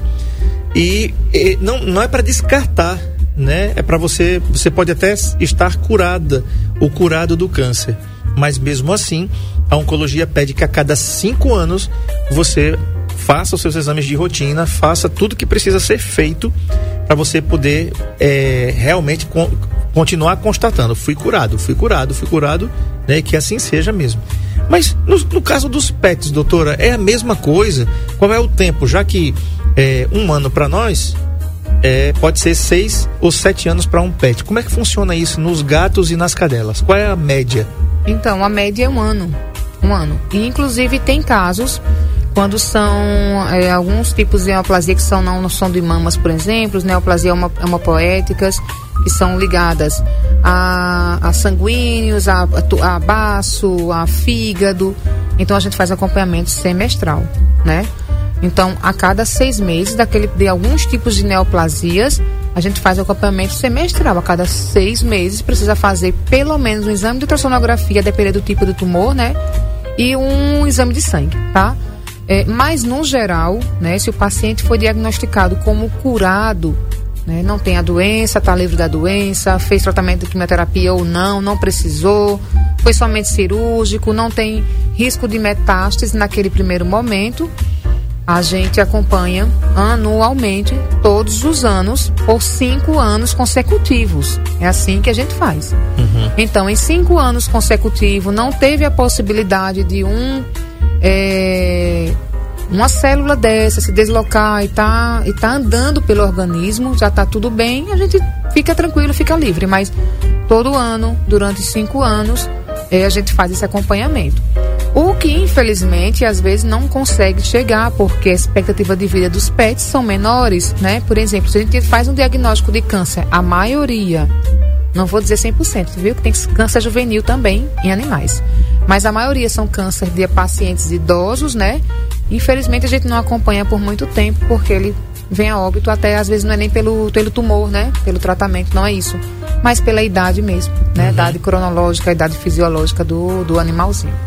E, e não, não é para descartar, né? É para você, você pode até estar curada ou curado do câncer, mas mesmo assim a oncologia pede que a cada cinco anos você faça os seus exames de rotina, faça tudo que precisa ser feito para você poder é, realmente con- continuar constatando, fui curado, fui curado, fui curado, né? E que assim seja mesmo. Mas no, no caso dos pets, doutora, é a mesma coisa? Qual é o tempo? Já que é, um ano para nós é, pode ser seis ou sete anos para um pet. Como é que funciona isso nos gatos e nas cadelas? Qual é a média? Então, a média é um ano. Um ano. E, inclusive, tem casos quando são é, alguns tipos de neoplasia que são, não, não são de mamas, por exemplo, neoplasia hemopoéticas, que são ligadas a, a sanguíneos, a, a, a baço, a fígado. Então a gente faz acompanhamento semestral, né? Então, a cada seis meses, daquele, de alguns tipos de neoplasias, a gente faz acompanhamento semestral. A cada seis meses precisa fazer pelo menos um exame de ultrassonografia, dependendo do tipo do tumor, né? E um exame de sangue, tá? É, mas, no geral, né, se o paciente foi diagnosticado como curado, né, não tem a doença, está livre da doença, fez tratamento de quimioterapia ou não, não precisou, foi somente cirúrgico, não tem risco de metástase naquele primeiro momento, a gente acompanha anualmente, todos os anos, por cinco anos consecutivos. É assim que a gente faz. Uhum. Então, em cinco anos consecutivos, não teve a possibilidade de um... É, uma célula dessa se deslocar e tá, e tá andando pelo organismo, já tá tudo bem, a gente fica tranquilo, fica livre, mas todo ano, durante cinco anos, é, a gente faz esse acompanhamento. O que, infelizmente, às vezes não consegue chegar, porque a expectativa de vida dos pets são menores, né? Por exemplo, se a gente faz um diagnóstico de câncer, a maioria, não vou dizer cem por cento, viu? Que tem câncer juvenil também em animais. Mas a maioria são câncer de pacientes idosos, né? Infelizmente, a gente não acompanha por muito tempo, porque ele vem a óbito, até às vezes não é nem pelo, pelo tumor, né? Pelo tratamento, não é isso. Mas pela idade mesmo, né? Uhum. Idade cronológica, idade fisiológica do, do animalzinho.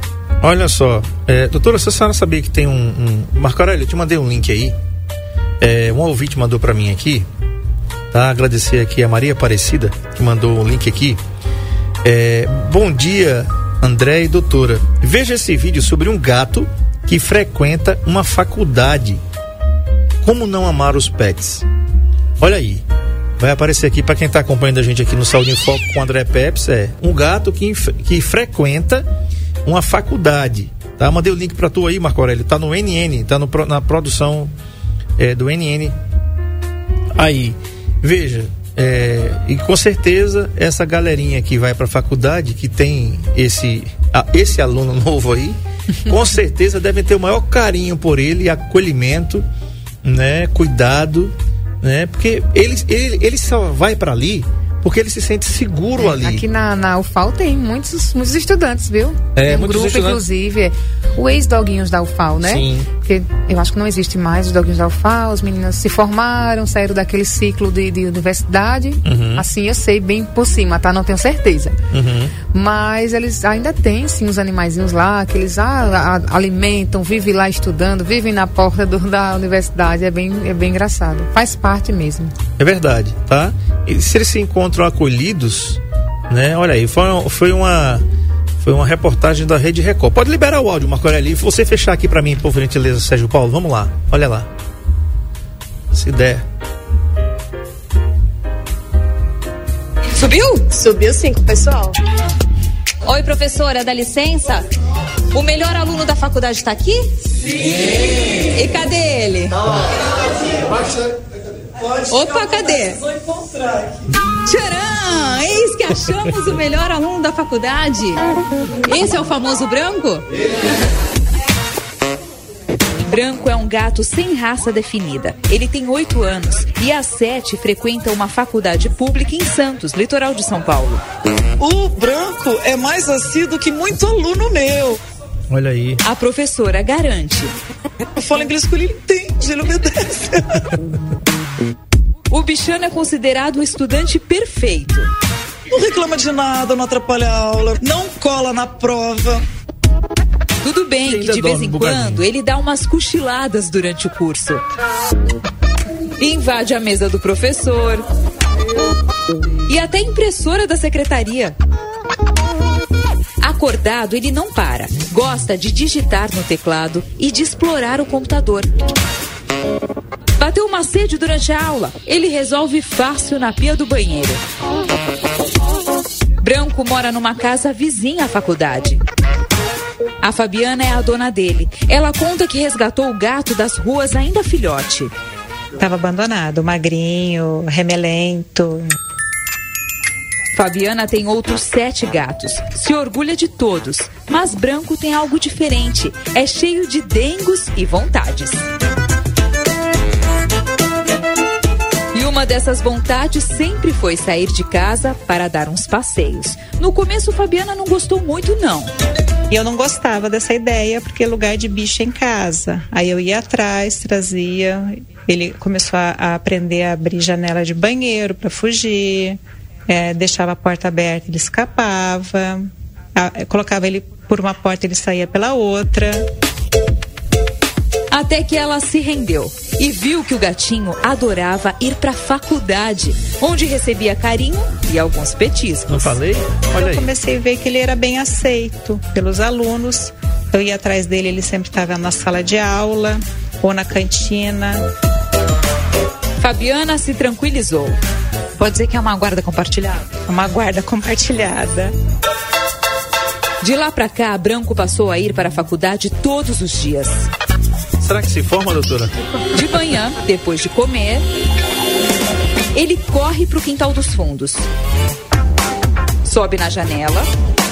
Olha só, é, doutora, se a senhora sabia que tem um, um... Marco Aurélio, eu te mandei um link aí. É, um ouvinte mandou para mim aqui, tá? Agradecer aqui a Maria Aparecida, que mandou um link aqui. É, bom dia, André e doutora. Veja esse vídeo sobre um gato que frequenta uma faculdade. Como não amar os pets? Olha aí. Vai aparecer aqui para quem está acompanhando a gente aqui no Saúde em Foco com o André Peps. É um gato que, que frequenta uma faculdade, tá? Mandei o link para tu aí, Marco Aurélio. Tá no N N, tá no, na produção é, do N N. Aí, veja, é, e com certeza essa galerinha que vai para a faculdade, que tem esse, a, esse aluno novo aí, com certeza devem ter o maior carinho por ele, acolhimento, né? Cuidado, né? Porque ele, ele, ele só vai para ali porque ele se sente seguro é, ali. Aqui na, na U F A L tem muitos, muitos estudantes, viu? É, tem um muitos grupo, estudantes. inclusive, é, o ex-doguinhos da U F A L, né? Sim. Porque eu acho que não existe mais os doguinhos da U F A L, as meninas se formaram, saíram daquele ciclo de, de universidade. Uhum. Assim, eu sei bem por cima, tá? Não tenho certeza. Uhum. Mas eles ainda têm, sim, os animaizinhos lá, que eles ah, a, alimentam, vivem lá estudando, vivem na porta do, da universidade. É bem, é bem engraçado. Faz parte mesmo. É verdade, tá? E se eles se encontram acolhidos, né? Olha aí, foi, foi uma foi uma reportagem da Rede Record. Pode liberar o áudio, Marco Aurélio. E você fechar aqui pra mim, por gentileza, Sérgio Paulo. Vamos lá, olha lá. Se der. Subiu? Subiu sim com o pessoal. Oi, professora, dá licença? O melhor aluno da faculdade está aqui? Sim! E cadê ele? Opa, cadê? Tcharam! Eis que achamos o melhor aluno da faculdade. Esse é o famoso Branco? Branco é um gato sem raça definida. Ele tem oito anos e há sete frequenta uma faculdade pública em Santos, litoral de São Paulo. O Branco é mais assíduo que muito aluno meu. Olha aí. A professora garante. Eu falo inglês com ele, ele entende, ele obedece. O bichano é considerado o estudante perfeito. Não reclama de nada, não atrapalha a aula, não cola na prova. Tudo bem que de vez em quando ele dá umas cochiladas durante o curso. Invade a mesa do professor. E até a impressora da secretaria. Acordado, ele não para. Gosta de digitar no teclado e de explorar o computador. Bateu uma sede durante a aula. Ele resolve fácil na pia do banheiro. Branco mora numa casa vizinha à faculdade. A Fabiana é a dona dele. Ela conta que resgatou o gato das ruas ainda filhote. Estava abandonado, magrinho, remelento. Fabiana tem outros sete gatos. Se orgulha de todos. Mas Branco tem algo diferente. É cheio de dengos e vontades. E uma dessas vontades sempre foi sair de casa para dar uns passeios. No começo, Fabiana não gostou muito, não. E eu não gostava dessa ideia, porque lugar de bicho é em casa. Aí eu ia atrás, trazia. Ele começou a, a aprender a abrir janela de banheiro para fugir. É, deixava a porta aberta, ele escapava. A, colocava ele por uma porta, ele saía pela outra. Até que ela se rendeu e viu que o gatinho adorava ir para a faculdade, onde recebia carinho e alguns petiscos. Não falei? Olha aí. Eu comecei a ver que ele era bem aceito pelos alunos. Eu ia atrás dele, ele sempre estava na sala de aula ou na cantina. Fabiana se tranquilizou. Pode dizer que é uma guarda compartilhada? Uma guarda compartilhada. De lá pra cá, Branco passou a ir para a faculdade todos os dias. Será que se forma, doutora? De manhã, depois de comer, ele corre pro quintal dos fundos. Sobe na janela,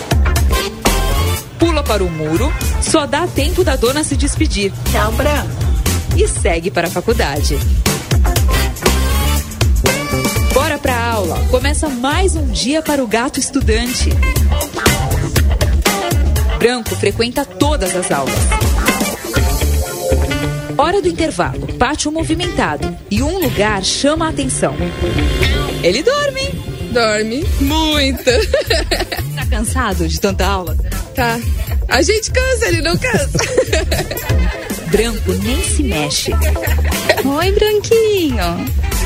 pula para o muro, só dá tempo da dona se despedir. Tchau, Branco. E segue para a faculdade. Bora pra aula. Começa mais um dia para o gato estudante. Branco frequenta todas as aulas. Hora do intervalo, pátio movimentado e um lugar chama a atenção. Ele dorme. Dorme muito. Tá cansado de tanta aula? Tá. A gente cansa, ele não cansa. Branco nem se mexe. Oi, Branquinho.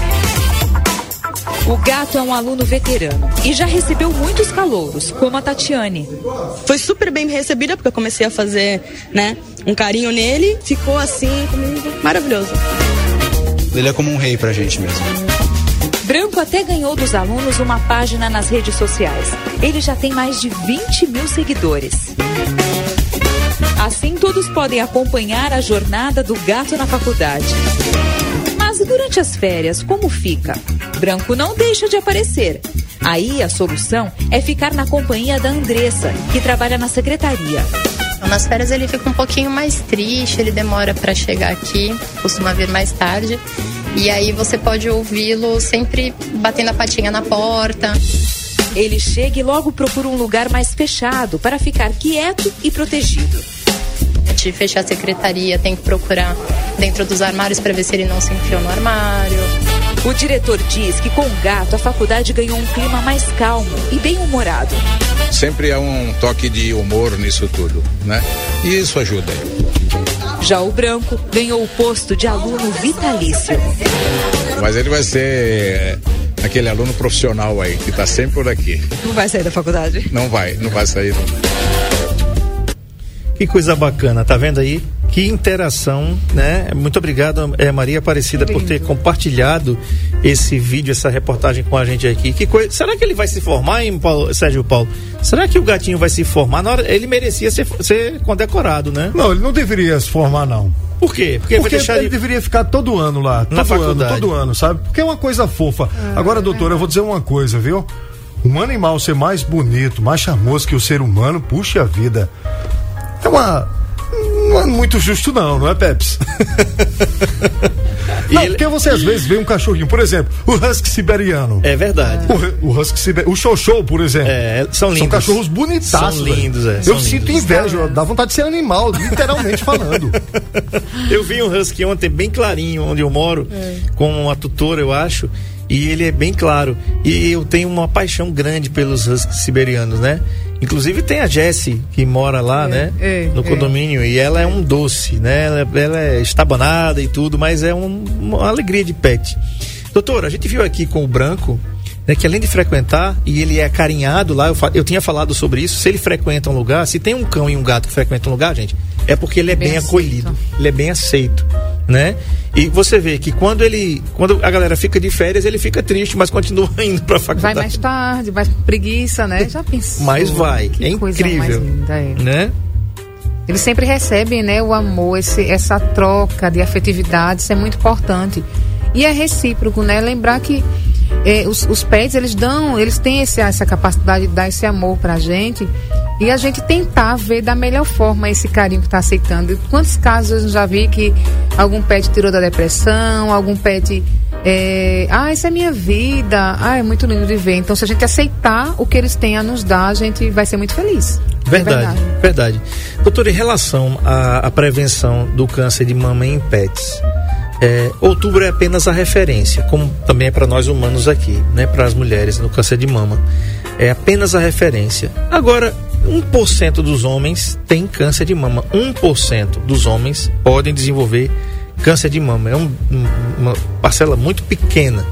O gato é um aluno veterano e já recebeu muitos calouros, como a Tatiane. Foi super bem recebida, porque eu comecei a fazer, né, um carinho nele. Ficou assim, comigo, maravilhoso. Ele é como um rei pra gente mesmo. Branco até ganhou dos alunos uma página nas redes sociais. Ele já tem mais de vinte mil seguidores. Assim, todos podem acompanhar a jornada do gato na faculdade. Mas durante as férias, como fica? Branco não deixa de aparecer. Aí a solução é ficar na companhia da Andressa, que trabalha na secretaria. Nas férias ele fica um pouquinho mais triste, ele demora para chegar aqui, costuma vir mais tarde. E aí você pode ouvi-lo sempre batendo a patinha na porta. Ele chega e logo procura um lugar mais fechado para ficar quieto e protegido. De fechar a secretaria, tem que procurar dentro dos armários para ver se ele não se enfiou no armário. O diretor diz que com o gato a faculdade ganhou um clima mais calmo e bem humorado. Sempre há um toque de humor nisso tudo, né? E isso ajuda. Já o Branco ganhou o posto de aluno vitalício. Mas ele vai ser aquele aluno profissional aí, que está sempre por aqui. Não vai sair da faculdade? Não vai, não vai sair não. Que coisa bacana, tá vendo aí? Que interação, né? Muito obrigado, é, Maria Aparecida, por ter compartilhado esse vídeo, essa reportagem com a gente aqui. Que coisa... Será que ele vai se formar, hein, Paulo, Sérgio Paulo? Será que o gatinho vai se formar? Na hora... Ele merecia ser, ser condecorado, né? Não, ele não deveria se formar, não. Por quê? Porque, Porque deixar ele ele... deveria ficar todo ano lá. Na todo faculdade. ano, todo ano, sabe? Porque é uma coisa fofa. Ah, Agora, doutora, eu vou dizer uma coisa, viu? Um animal ser mais bonito, mais charmoso que o ser humano, puxa vida. É uma... Não é muito justo não, não é, Peps? Não, ele... porque você às vezes vê um cachorrinho, por exemplo, o husky siberiano. É verdade. O, o husky siberiano, o xoxô, por exemplo. É, são lindos. São cachorros bonitaços. São lindos, é. Eu são sinto lindos. inveja, dá vontade de ser animal, literalmente falando. Eu vi um husky ontem bem clarinho, onde eu moro, é. com a tutora, eu acho, e ele é bem claro. E eu tenho uma paixão grande pelos huskies siberianos, né? Inclusive tem a Jessie, que mora lá, é, né? É, no condomínio, é. E ela é um doce, né? Ela, ela é estabanada e tudo, mas é um, uma alegria de pet. Doutora, a gente viu aqui com o Branco, né, que além de frequentar, e ele é acarinhado lá, eu, eu tinha falado sobre isso, se ele frequenta um lugar, se tem um cão e um gato que frequentam um lugar, gente, é porque ele é bem, bem acolhido, ele é bem aceito, né? E você vê que quando ele, quando a galera fica de férias, ele fica triste, mas continua indo pra faculdade. Vai mais tarde, vai com preguiça, né? Já pensou. Mas vai, que é coisa incrível, mais linda, é. né? Eles sempre recebem, né, o amor, esse, essa troca de afetividade, isso é muito importante. E é recíproco, né? Lembrar que eh, os, os pets, eles dão, eles têm esse, essa capacidade de dar esse amor pra gente, e a gente tentar ver da melhor forma esse carinho que está aceitando. Quantos casos eu já vi que algum pet tirou da depressão, algum pet é, ah, isso é minha vida, ah, é muito lindo de ver. Então, se a gente aceitar o que eles têm a nos dar, a gente vai ser muito feliz. Verdade, é verdade. verdade. Doutor, em relação à, à prevenção do câncer de mama em pets, é, outubro é apenas a referência, como também é para nós humanos aqui, né, para as mulheres no câncer de mama. É apenas a referência. Agora, um por cento dos homens tem câncer de mama. um por cento dos homens podem desenvolver câncer de mama. É um, uma parcela muito pequena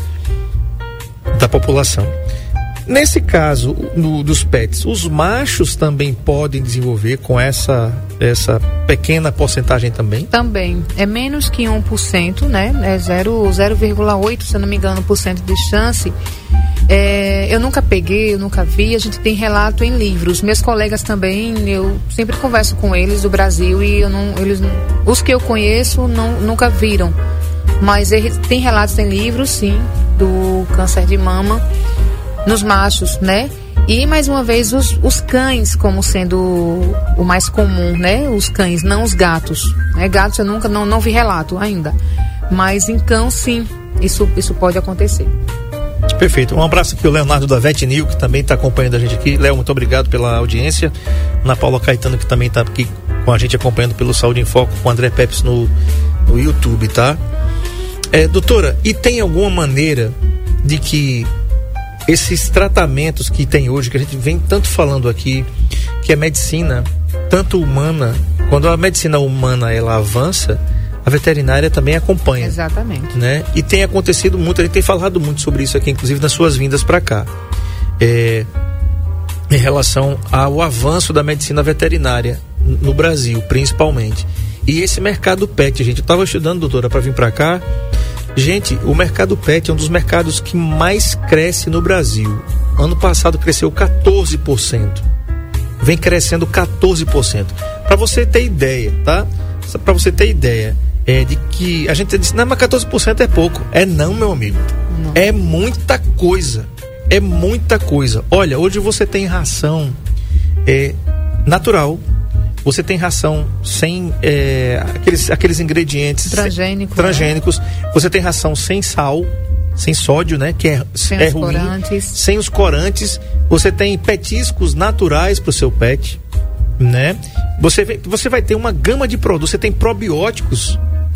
da população. Nesse caso no, dos pets, os machos também podem desenvolver com essa, essa pequena porcentagem também? Também. É menos que um por cento, né? É zero vírgula oito por cento, se eu não me engano, por cento de chance. É, eu nunca peguei, eu nunca vi, a gente tem relato em livros. Meus colegas também, eu sempre converso com eles do Brasil e eu não, eles, os que eu conheço não, nunca viram. Mas eles, tem relatos em livros, sim, do câncer de mama nos machos, né? E mais uma vez os, os cães como sendo o, o mais comum, né? Os cães, não os gatos, né? Gatos eu nunca, não, não vi relato ainda, mas em cão sim, isso, isso pode acontecer. Perfeito, um abraço aqui ao Leonardo da Vetnil, que também está acompanhando a gente aqui. Léo, muito obrigado pela audiência. Ana Paula Caetano, que também está aqui com a gente acompanhando pelo Saúde em Foco, com o André Peps no, no YouTube, tá? É, doutora, e tem alguma maneira de que esses tratamentos que tem hoje, que a gente vem tanto falando aqui, que a medicina tanto humana, quando a medicina humana ela avança, a veterinária também acompanha. Exatamente. Né? E tem acontecido muito, a gente tem falado muito sobre isso aqui, inclusive nas suas vindas para cá. É, em relação ao avanço da medicina veterinária no Brasil, principalmente. E esse mercado pet, gente, eu estava estudando, doutora, para vir para cá. Gente, o mercado pet é um dos mercados que mais cresce no Brasil. Ano passado cresceu quatorze por cento. Vem crescendo quatorze por cento. Para você ter ideia, tá? Para você ter ideia, é de que a gente disse, não, mas quatorze por cento é pouco. É não, meu amigo. Não. É muita coisa. É muita coisa. Olha, hoje você tem ração é, natural. Você tem ração sem é, aqueles, aqueles ingredientes Transgênico, transgênicos. Né? Você tem ração sem sal, sem sódio, né? Que é, sem é os ruim. Corantes. Sem os corantes. Você tem petiscos naturais para o seu pet, né? Você, você vai ter uma gama de produtos. Você tem probióticos.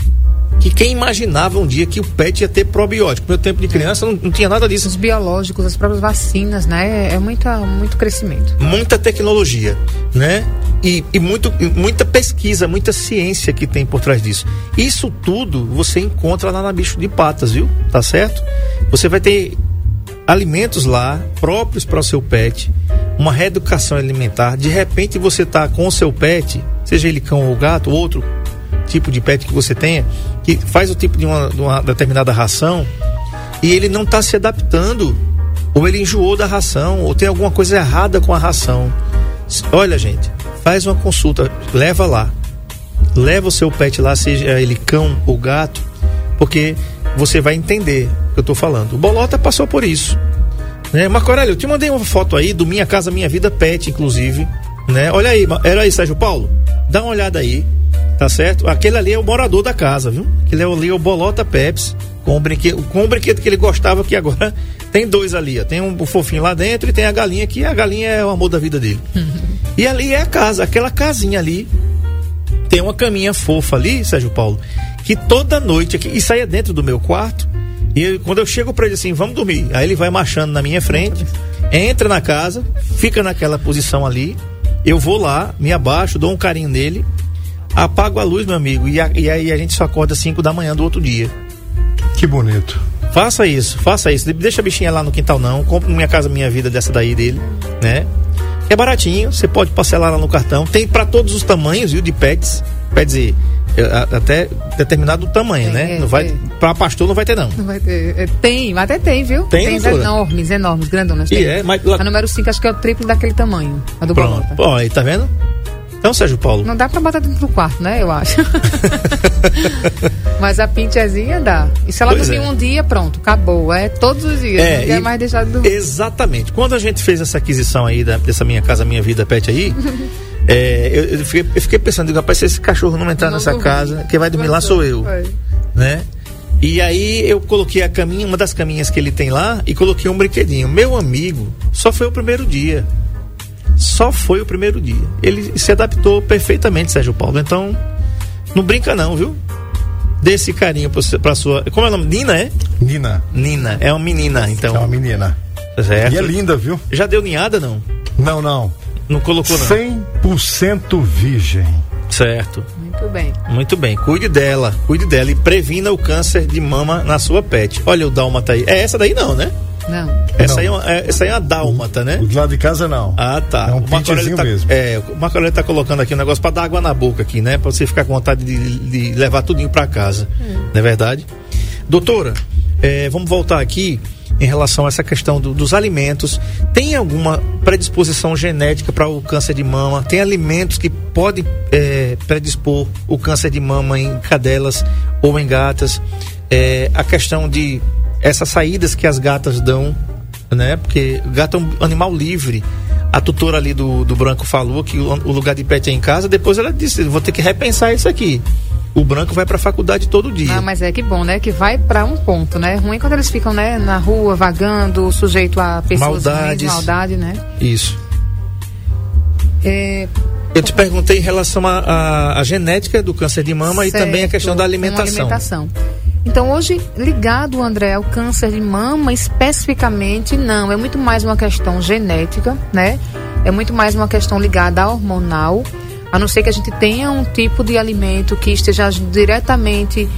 Que quem imaginava um dia que o pet ia ter probiótico? No meu tempo de criança não, não tinha nada disso. Os biológicos, as próprias vacinas, né? É muita, muito crescimento. Muita tecnologia, né? E, e muito, muita pesquisa, muita ciência que tem por trás disso. Isso tudo você encontra lá na Bicho de Patas, viu? Tá certo? Você vai ter alimentos lá próprios para o seu pet, uma reeducação alimentar. De repente você tá com o seu pet, seja ele cão ou gato, ou outro tipo de pet que você tenha, que faz o tipo de uma, de uma determinada ração e ele não está se adaptando, ou ele enjoou da ração, ou tem alguma coisa errada com a ração. Olha, gente, faz uma consulta, leva lá, leva o seu pet lá, seja ele cão ou gato, porque você vai entender o que eu estou falando. O Bolota passou por isso, né? Marco Aurélio, eu te mandei uma foto aí do Minha Casa Minha Vida Pet, inclusive, né? Olha aí, era aí, Sérgio Paulo, dá uma olhada aí. Tá certo? Aquele ali é o morador da casa, viu? Aquele ali é o Bolota Peps, com o brinquedo, com o brinquedo que ele gostava, que agora tem dois ali, ó. Tem um fofinho lá dentro e tem a galinha, que a galinha é o amor da vida dele. E ali é a casa, aquela casinha ali, tem uma caminha fofa ali, Sérgio Paulo, que toda noite, aqui, e saia dentro do meu quarto, e eu, quando eu chego pra ele assim, vamos dormir, aí ele vai marchando na minha frente, entra na casa, fica naquela posição ali, eu vou lá, me abaixo, dou um carinho nele, apago a luz, meu amigo, e, a, e aí a gente só acorda às cinco da manhã do outro dia. Que bonito. Faça isso, faça isso. Deixa a bichinha lá no quintal não, compre Minha Casa Minha Vida dessa daí dele, né? É baratinho, você pode parcelar lá no cartão. Tem para todos os tamanhos, viu, de pets. Quer dizer, até determinado tamanho, tem, né? É, não vai, é. Para pastor não vai ter não. Não vai ter. É, tem, até tem, viu? Tem, tem enormes, enormes, grandonas. E é, mas lá... A número cinco acho que é o triplo daquele tamanho, a do Bolota. Ó, aí tá vendo? Então, Sérgio Paulo. Não dá pra botar dentro do quarto, né? Eu acho. Mas a pinchezinha dá. E se ela Pois dormir é. um dia, pronto, acabou. É todos os dias. É, não quer e- mais deixar de dormir. Exatamente. Quando a gente fez essa aquisição aí da- dessa Minha Casa Minha Vida Pet aí, é, eu, eu fiquei, eu fiquei pensando, digo, rapaz, se esse cachorro não entrar Não nessa dormir. casa, quem vai dormir lá sou eu, Vai. né? E aí eu coloquei a caminha, uma das caminhas que ele tem lá, e coloquei um brinquedinho. Meu amigo, só foi o primeiro dia. Só foi o primeiro dia. Ele se adaptou perfeitamente, Sérgio Paulo. Então, não brinca não, viu? Dê esse carinho pra, pra sua... Como é o nome? Nina, é? Nina. Nina. É uma menina, então. É uma menina. Certo. E é linda, viu? Já deu ninhada, não? Não, não. Não colocou, não? cem por cento virgem. Certo. Muito bem. Muito bem. Cuide dela. Cuide dela e previna o câncer de mama na sua pet. Olha o dálmata aí. É essa daí não, né? Não. Essa, Não. Aí é uma, é, essa aí é uma dálmata, né? O do lado de casa, não. Ah, tá. É um O Marco Aurélio pitzinho tá, mesmo. É, o Marco Aurélio tá colocando aqui um negócio pra dar água na boca aqui, né? Pra você ficar com vontade de, de levar tudinho pra casa. Não é verdade? Doutora, é, vamos voltar aqui em relação a essa questão do- dos alimentos. Tem alguma predisposição genética para o câncer de mama? Tem alimentos que podem é, predispor o câncer de mama em cadelas ou em gatas? É, a questão de essas saídas que as gatas dão, né? Porque o gato é um animal livre. A tutora ali do, do Branco falou que o, o lugar de pet é em casa. Depois ela disse, vou ter que repensar isso aqui. O Branco vai pra faculdade todo dia. Ah, mas é que bom, né? Que vai pra um ponto, né? Ruim quando eles ficam, né, na rua, vagando, sujeito a pessoas Maldades. ruins, maldade, né? Isso. É, Eu te perguntei em relação à genética do câncer de mama e certo, também a questão da com alimentação. alimentação. Então, hoje, ligado, André, ao câncer de mama, especificamente, não. É muito mais uma questão genética, né? É muito mais uma questão ligada à hormonal. A não ser que a gente tenha um tipo de alimento que esteja diretamente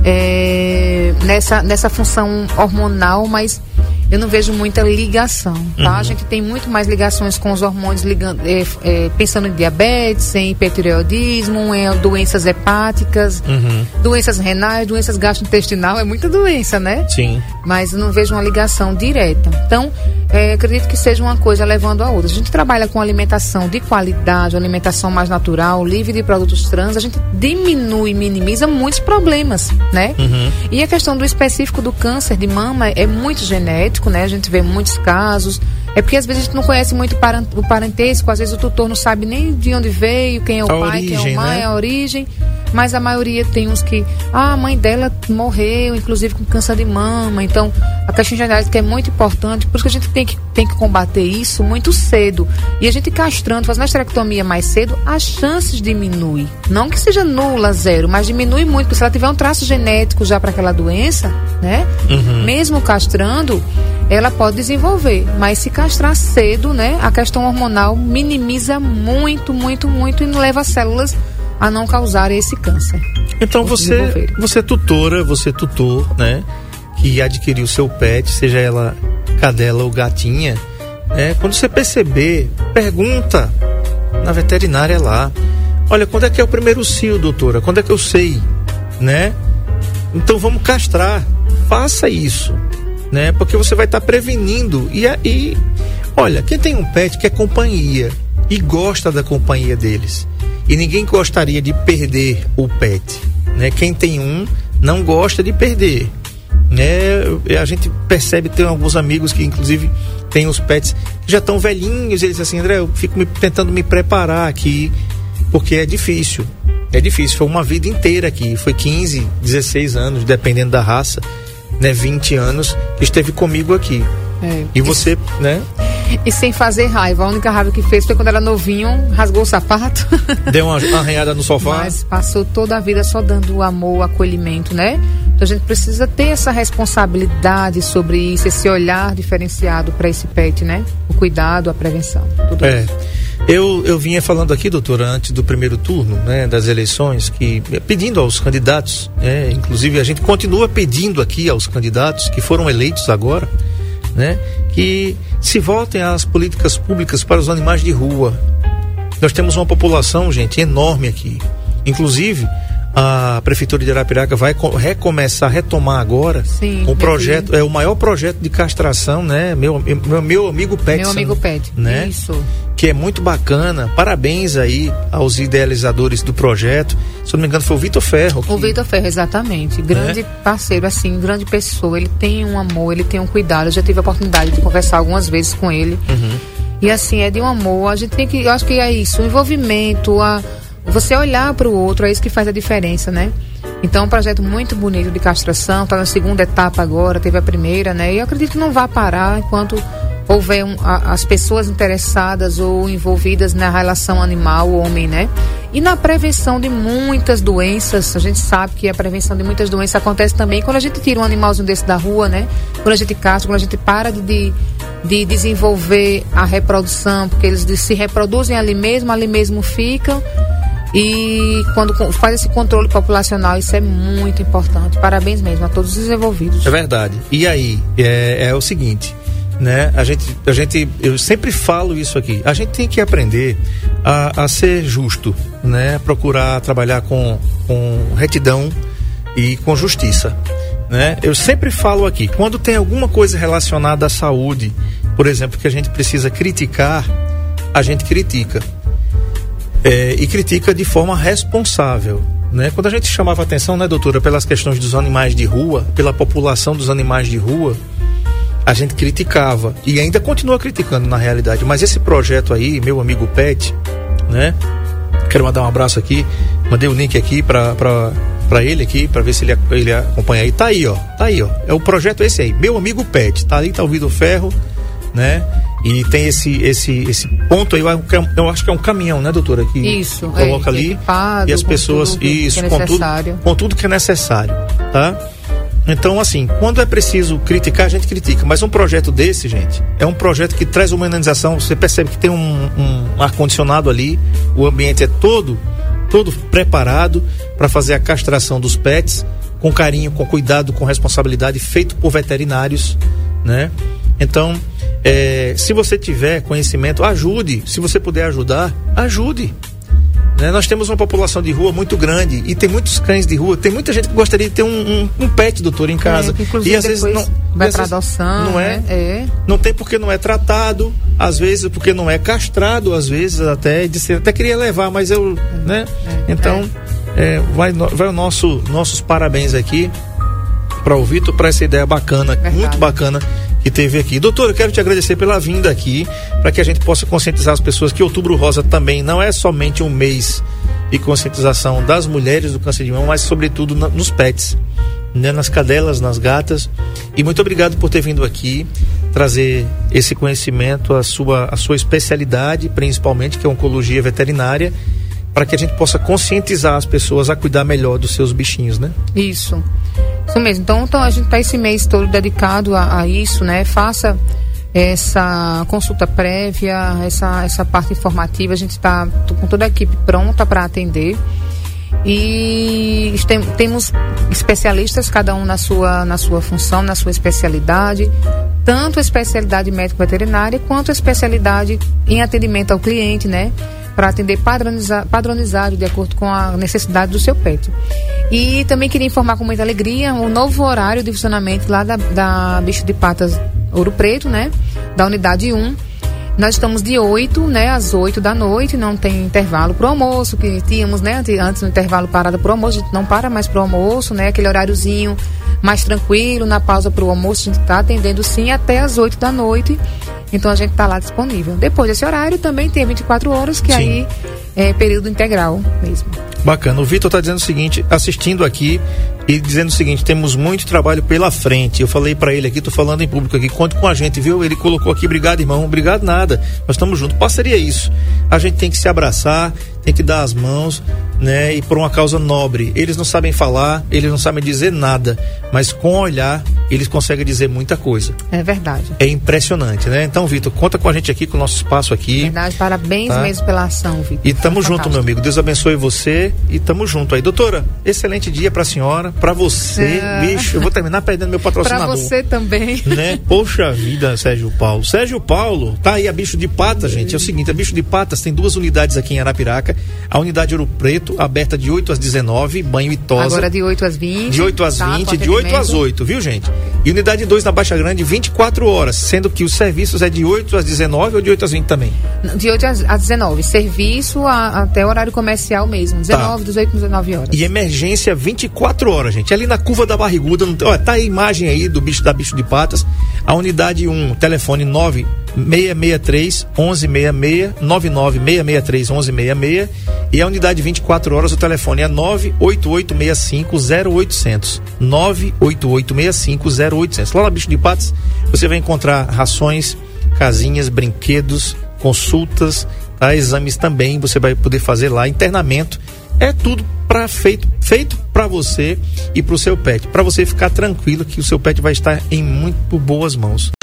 é, nessa, nessa função hormonal, mas eu não vejo muita ligação, tá? Uhum. A gente tem muito mais ligações com os hormônios, ligando, é, é, pensando em diabetes, em hipertireoidismo, em doenças hepáticas, uhum. doenças renais, doenças gastrointestinais, é muita doença, né? Sim. Mas não vejo uma ligação direta. Então, é, acredito que seja uma coisa levando a outra. A gente trabalha com alimentação de qualidade, alimentação mais natural, livre de produtos trans, a gente diminui e minimiza muitos problemas, né? Uhum. E a questão do específico do câncer de mama é muito genético, né? A gente vê muitos casos. É porque às vezes a gente não conhece muito o parentesco, às vezes o tutor não sabe nem de onde veio, quem é o a pai, origem, quem é o mãe, né? a origem. Mas a maioria tem uns que, ah, a mãe dela morreu, inclusive com câncer de mama. Então, a questão genética é muito importante, por isso que a gente tem que, tem que combater isso muito cedo. E a gente castrando, fazendo a esterectomia mais cedo, as chances diminuem. Não que seja nula, zero, mas diminui muito, porque se ela tiver um traço genético já para aquela doença, né? Uhum. Mesmo castrando, ela pode desenvolver. Mas se castrar cedo, né? A questão hormonal minimiza muito, muito, muito e não leva as células a não causar esse câncer. Então você, você é tutora, você é tutor, né? Que adquiriu seu pet, seja ela cadela ou gatinha, né? Quando você perceber, pergunta na veterinária lá. Olha, quando é que é o primeiro cio, doutora? Quando é que eu sei, né? Então vamos castrar. Faça isso, né? Porque você vai estar tá prevenindo. E, e olha, quem tem um pet quer companhia e gosta da companhia deles. E ninguém gostaria de perder o pet, né? Quem tem um não gosta de perder, né? A gente percebe, tem alguns amigos que inclusive têm os pets que já estão velhinhos, e eles assim, André, eu fico me, tentando me preparar aqui, porque é difícil, é difícil, foi uma vida inteira aqui, foi quinze, dezesseis anos, dependendo da raça, né? vinte anos que esteve comigo aqui. É. E você, né? E sem fazer raiva. A única raiva que fez foi quando era novinho, rasgou o sapato. Deu uma arranhada no sofá. Mas passou toda a vida só dando amor, acolhimento, né? Então a gente precisa ter essa responsabilidade sobre isso, esse olhar diferenciado para esse pet, né? O cuidado, a prevenção. Tudo é. isso. Eu, eu vinha falando aqui, doutora, antes do primeiro turno, né, das eleições, que pedindo aos candidatos, né, inclusive a gente continua pedindo aqui aos candidatos que foram eleitos agora, né, que se voltem às políticas públicas para os animais de rua. Nós temos uma população, gente, enorme aqui. Inclusive, a Prefeitura de Arapiraca vai recomeçar, retomar agora Sim, um projeto, filho. é o maior projeto de castração, né? Meu, meu, meu amigo Pet. Meu amigo Pet, né? Isso. Que é muito bacana. Parabéns aí aos idealizadores do projeto. Se eu não me engano, foi o Vitor Ferro. Que... O Vitor Ferro, exatamente. Grande é? parceiro, assim, grande pessoa. Ele tem um amor, ele tem um cuidado. Eu já tive a oportunidade de conversar algumas vezes com ele. Uhum. E assim, é de um amor. A gente tem que, eu acho que é isso, o envolvimento, a você olhar para o outro, é isso que faz a diferença, né? Então, é um projeto muito bonito de castração, está na segunda etapa agora, teve a primeira, né? E eu acredito que não vai parar enquanto houver um, a, as pessoas interessadas ou envolvidas na relação animal-homem, né? E na prevenção de muitas doenças, a gente sabe que a prevenção de muitas doenças acontece também quando a gente tira um animalzinho desse da rua, né? Quando a gente castra, quando a gente para de, de, de desenvolver a reprodução, porque eles se reproduzem ali mesmo, ali mesmo ficam. E quando faz esse controle populacional, isso é muito importante. Parabéns mesmo a todos os envolvidos. É verdade. E aí, é, é o seguinte, né? A gente, a gente, eu sempre falo isso aqui. A gente tem que aprender a, a ser justo, né? Procurar trabalhar com, com retidão e com justiça, né? Eu sempre falo aqui, quando tem alguma coisa relacionada à saúde, por exemplo, que a gente precisa criticar, a gente critica. É, e critica de forma responsável, né? Quando a gente chamava atenção, né, doutora, pelas questões dos animais de rua, pela população dos animais de rua, a gente criticava e ainda continua criticando na realidade. Mas esse projeto aí, meu amigo Pet, né? Quero mandar um abraço aqui, mandei o link aqui para para ele aqui, para ver se ele, ele acompanha aí. Tá aí, ó, tá aí, ó. É o projeto esse aí, meu amigo Pet, tá ali, tá o Vitor Ferro, né? E tem esse, esse, esse ponto aí, eu acho que é um caminhão, né, doutora? Que isso, coloca é, ali equipado, e as pessoas, tudo isso, que é com, tudo, com tudo que é necessário, tá? Então, assim, quando é preciso criticar, a gente critica. Mas um projeto desse, gente, é um projeto que traz uma humanização. Você percebe que tem um, um ar-condicionado ali, o ambiente é todo, todo preparado para fazer a castração dos pets, com carinho, com cuidado, com responsabilidade, feito por veterinários, né? Então, é, se você tiver conhecimento, ajude. Se você puder ajudar, ajude. Né? Nós temos uma população de rua muito grande e tem muitos cães de rua. Tem muita gente que gostaria de ter um, um, um pet, doutor, em casa. É, e às vezes não vai para adoção, não é, né? é. Não tem porque não é tratado, às vezes porque não é castrado, às vezes até de ser, até queria levar, mas eu, é, né? É, então, é. É, vai, vai o nosso nossos parabéns aqui para o Vitor, para essa ideia bacana, Verdade. muito bacana que teve aqui. Doutor, eu quero te agradecer pela vinda aqui, para que a gente possa conscientizar as pessoas que Outubro Rosa também não é somente um mês de conscientização das mulheres do câncer de mama, mas sobretudo na, nos pets, né, nas cadelas, nas gatas. E muito obrigado por ter vindo aqui trazer esse conhecimento, a sua, a sua especialidade, principalmente, que é oncologia veterinária, para que a gente possa conscientizar as pessoas a cuidar melhor dos seus bichinhos, né? Isso. Isso mesmo. Então, então a gente está esse mês todo dedicado a, a isso, né? Faça essa consulta prévia, essa, essa parte informativa. A gente está com toda a equipe pronta para atender. E tem, temos especialistas, cada um na sua, na sua função, na sua especialidade. Tanto a especialidade médico-veterinária, quanto a especialidade em atendimento ao cliente, né? Para atender padronizar, padronizado de acordo com a necessidade do seu pet. E também queria informar com muita alegria o novo horário de funcionamento lá da, da Bicho de Patas Ouro Preto, né? Da unidade um. Nós estamos de oito, né, às oito da noite, não tem intervalo pro almoço, que tínhamos, né, antes no intervalo parada pro almoço, a gente não para mais pro almoço, né, aquele horáriozinho mais tranquilo, na pausa pro almoço, a gente está atendendo sim até às oito da noite. Então a gente está lá disponível. Depois desse horário também tem vinte e quatro horas, que Sim. aí é período integral mesmo. Bacana. O Vitor está dizendo o seguinte, assistindo aqui e dizendo o seguinte: temos muito trabalho pela frente. Eu falei para ele aqui, tô falando em público aqui, conte com a gente, viu? Ele colocou aqui, obrigado, irmão. Obrigado nada. Nós estamos juntos. Parceria é isso. A gente tem que se abraçar, tem que dar as mãos, né? E por uma causa nobre. Eles não sabem falar, eles não sabem dizer nada, mas com olhar eles conseguem dizer muita coisa. É verdade. É impressionante, né? Então, Vitor, conta com a gente aqui, com o nosso espaço aqui. Verdade, parabéns tá? mesmo pela ação, Vitor. E tamo Foi junto, fantástico. Meu amigo. Deus abençoe você e tamo junto aí. Doutora, excelente dia pra senhora, pra você, é. bicho. Eu vou terminar perdendo meu patrocinador. Pra você também. Né? Poxa vida, Sérgio Paulo. Sérgio Paulo, tá aí a Bicho de Patas, gente. É o seguinte, a Bicho de Patas tem duas unidades aqui em Arapiraca. A unidade Ouro Preto, aberta de oito às dezenove, banho e tosa. Agora de oito às vinte. De oito às vinte, de oito às oito, viu, gente? E unidade dois na Baixa Grande, vinte e quatro horas, sendo que os serviços é de oito às dezenove ou de oito às vinte também? De oito às dezenove. Serviço a, até horário comercial mesmo. dezenove, dezoito, dezenove horas. E emergência vinte e quatro horas, gente. Ali na Curva da Barriguda, não tem, ó, tá aí a imagem aí do bicho da Bicho de Patas. A unidade um, telefone nove seis seis três, um um seis seis, nove nove seis seis três, um um seis seis. E a unidade vinte e quatro horas, o telefone é nove oito oito seis cinco zero oito zero zero. nove oito oito seis cinco zero oito zero zero. Lá na Bicho de Patas, você vai encontrar rações, casinhas, brinquedos, consultas, tá? Exames também, você vai poder fazer lá, internamento. É tudo pra feito feito para você e para o seu pet, para você ficar tranquilo que o seu pet vai estar em muito boas mãos.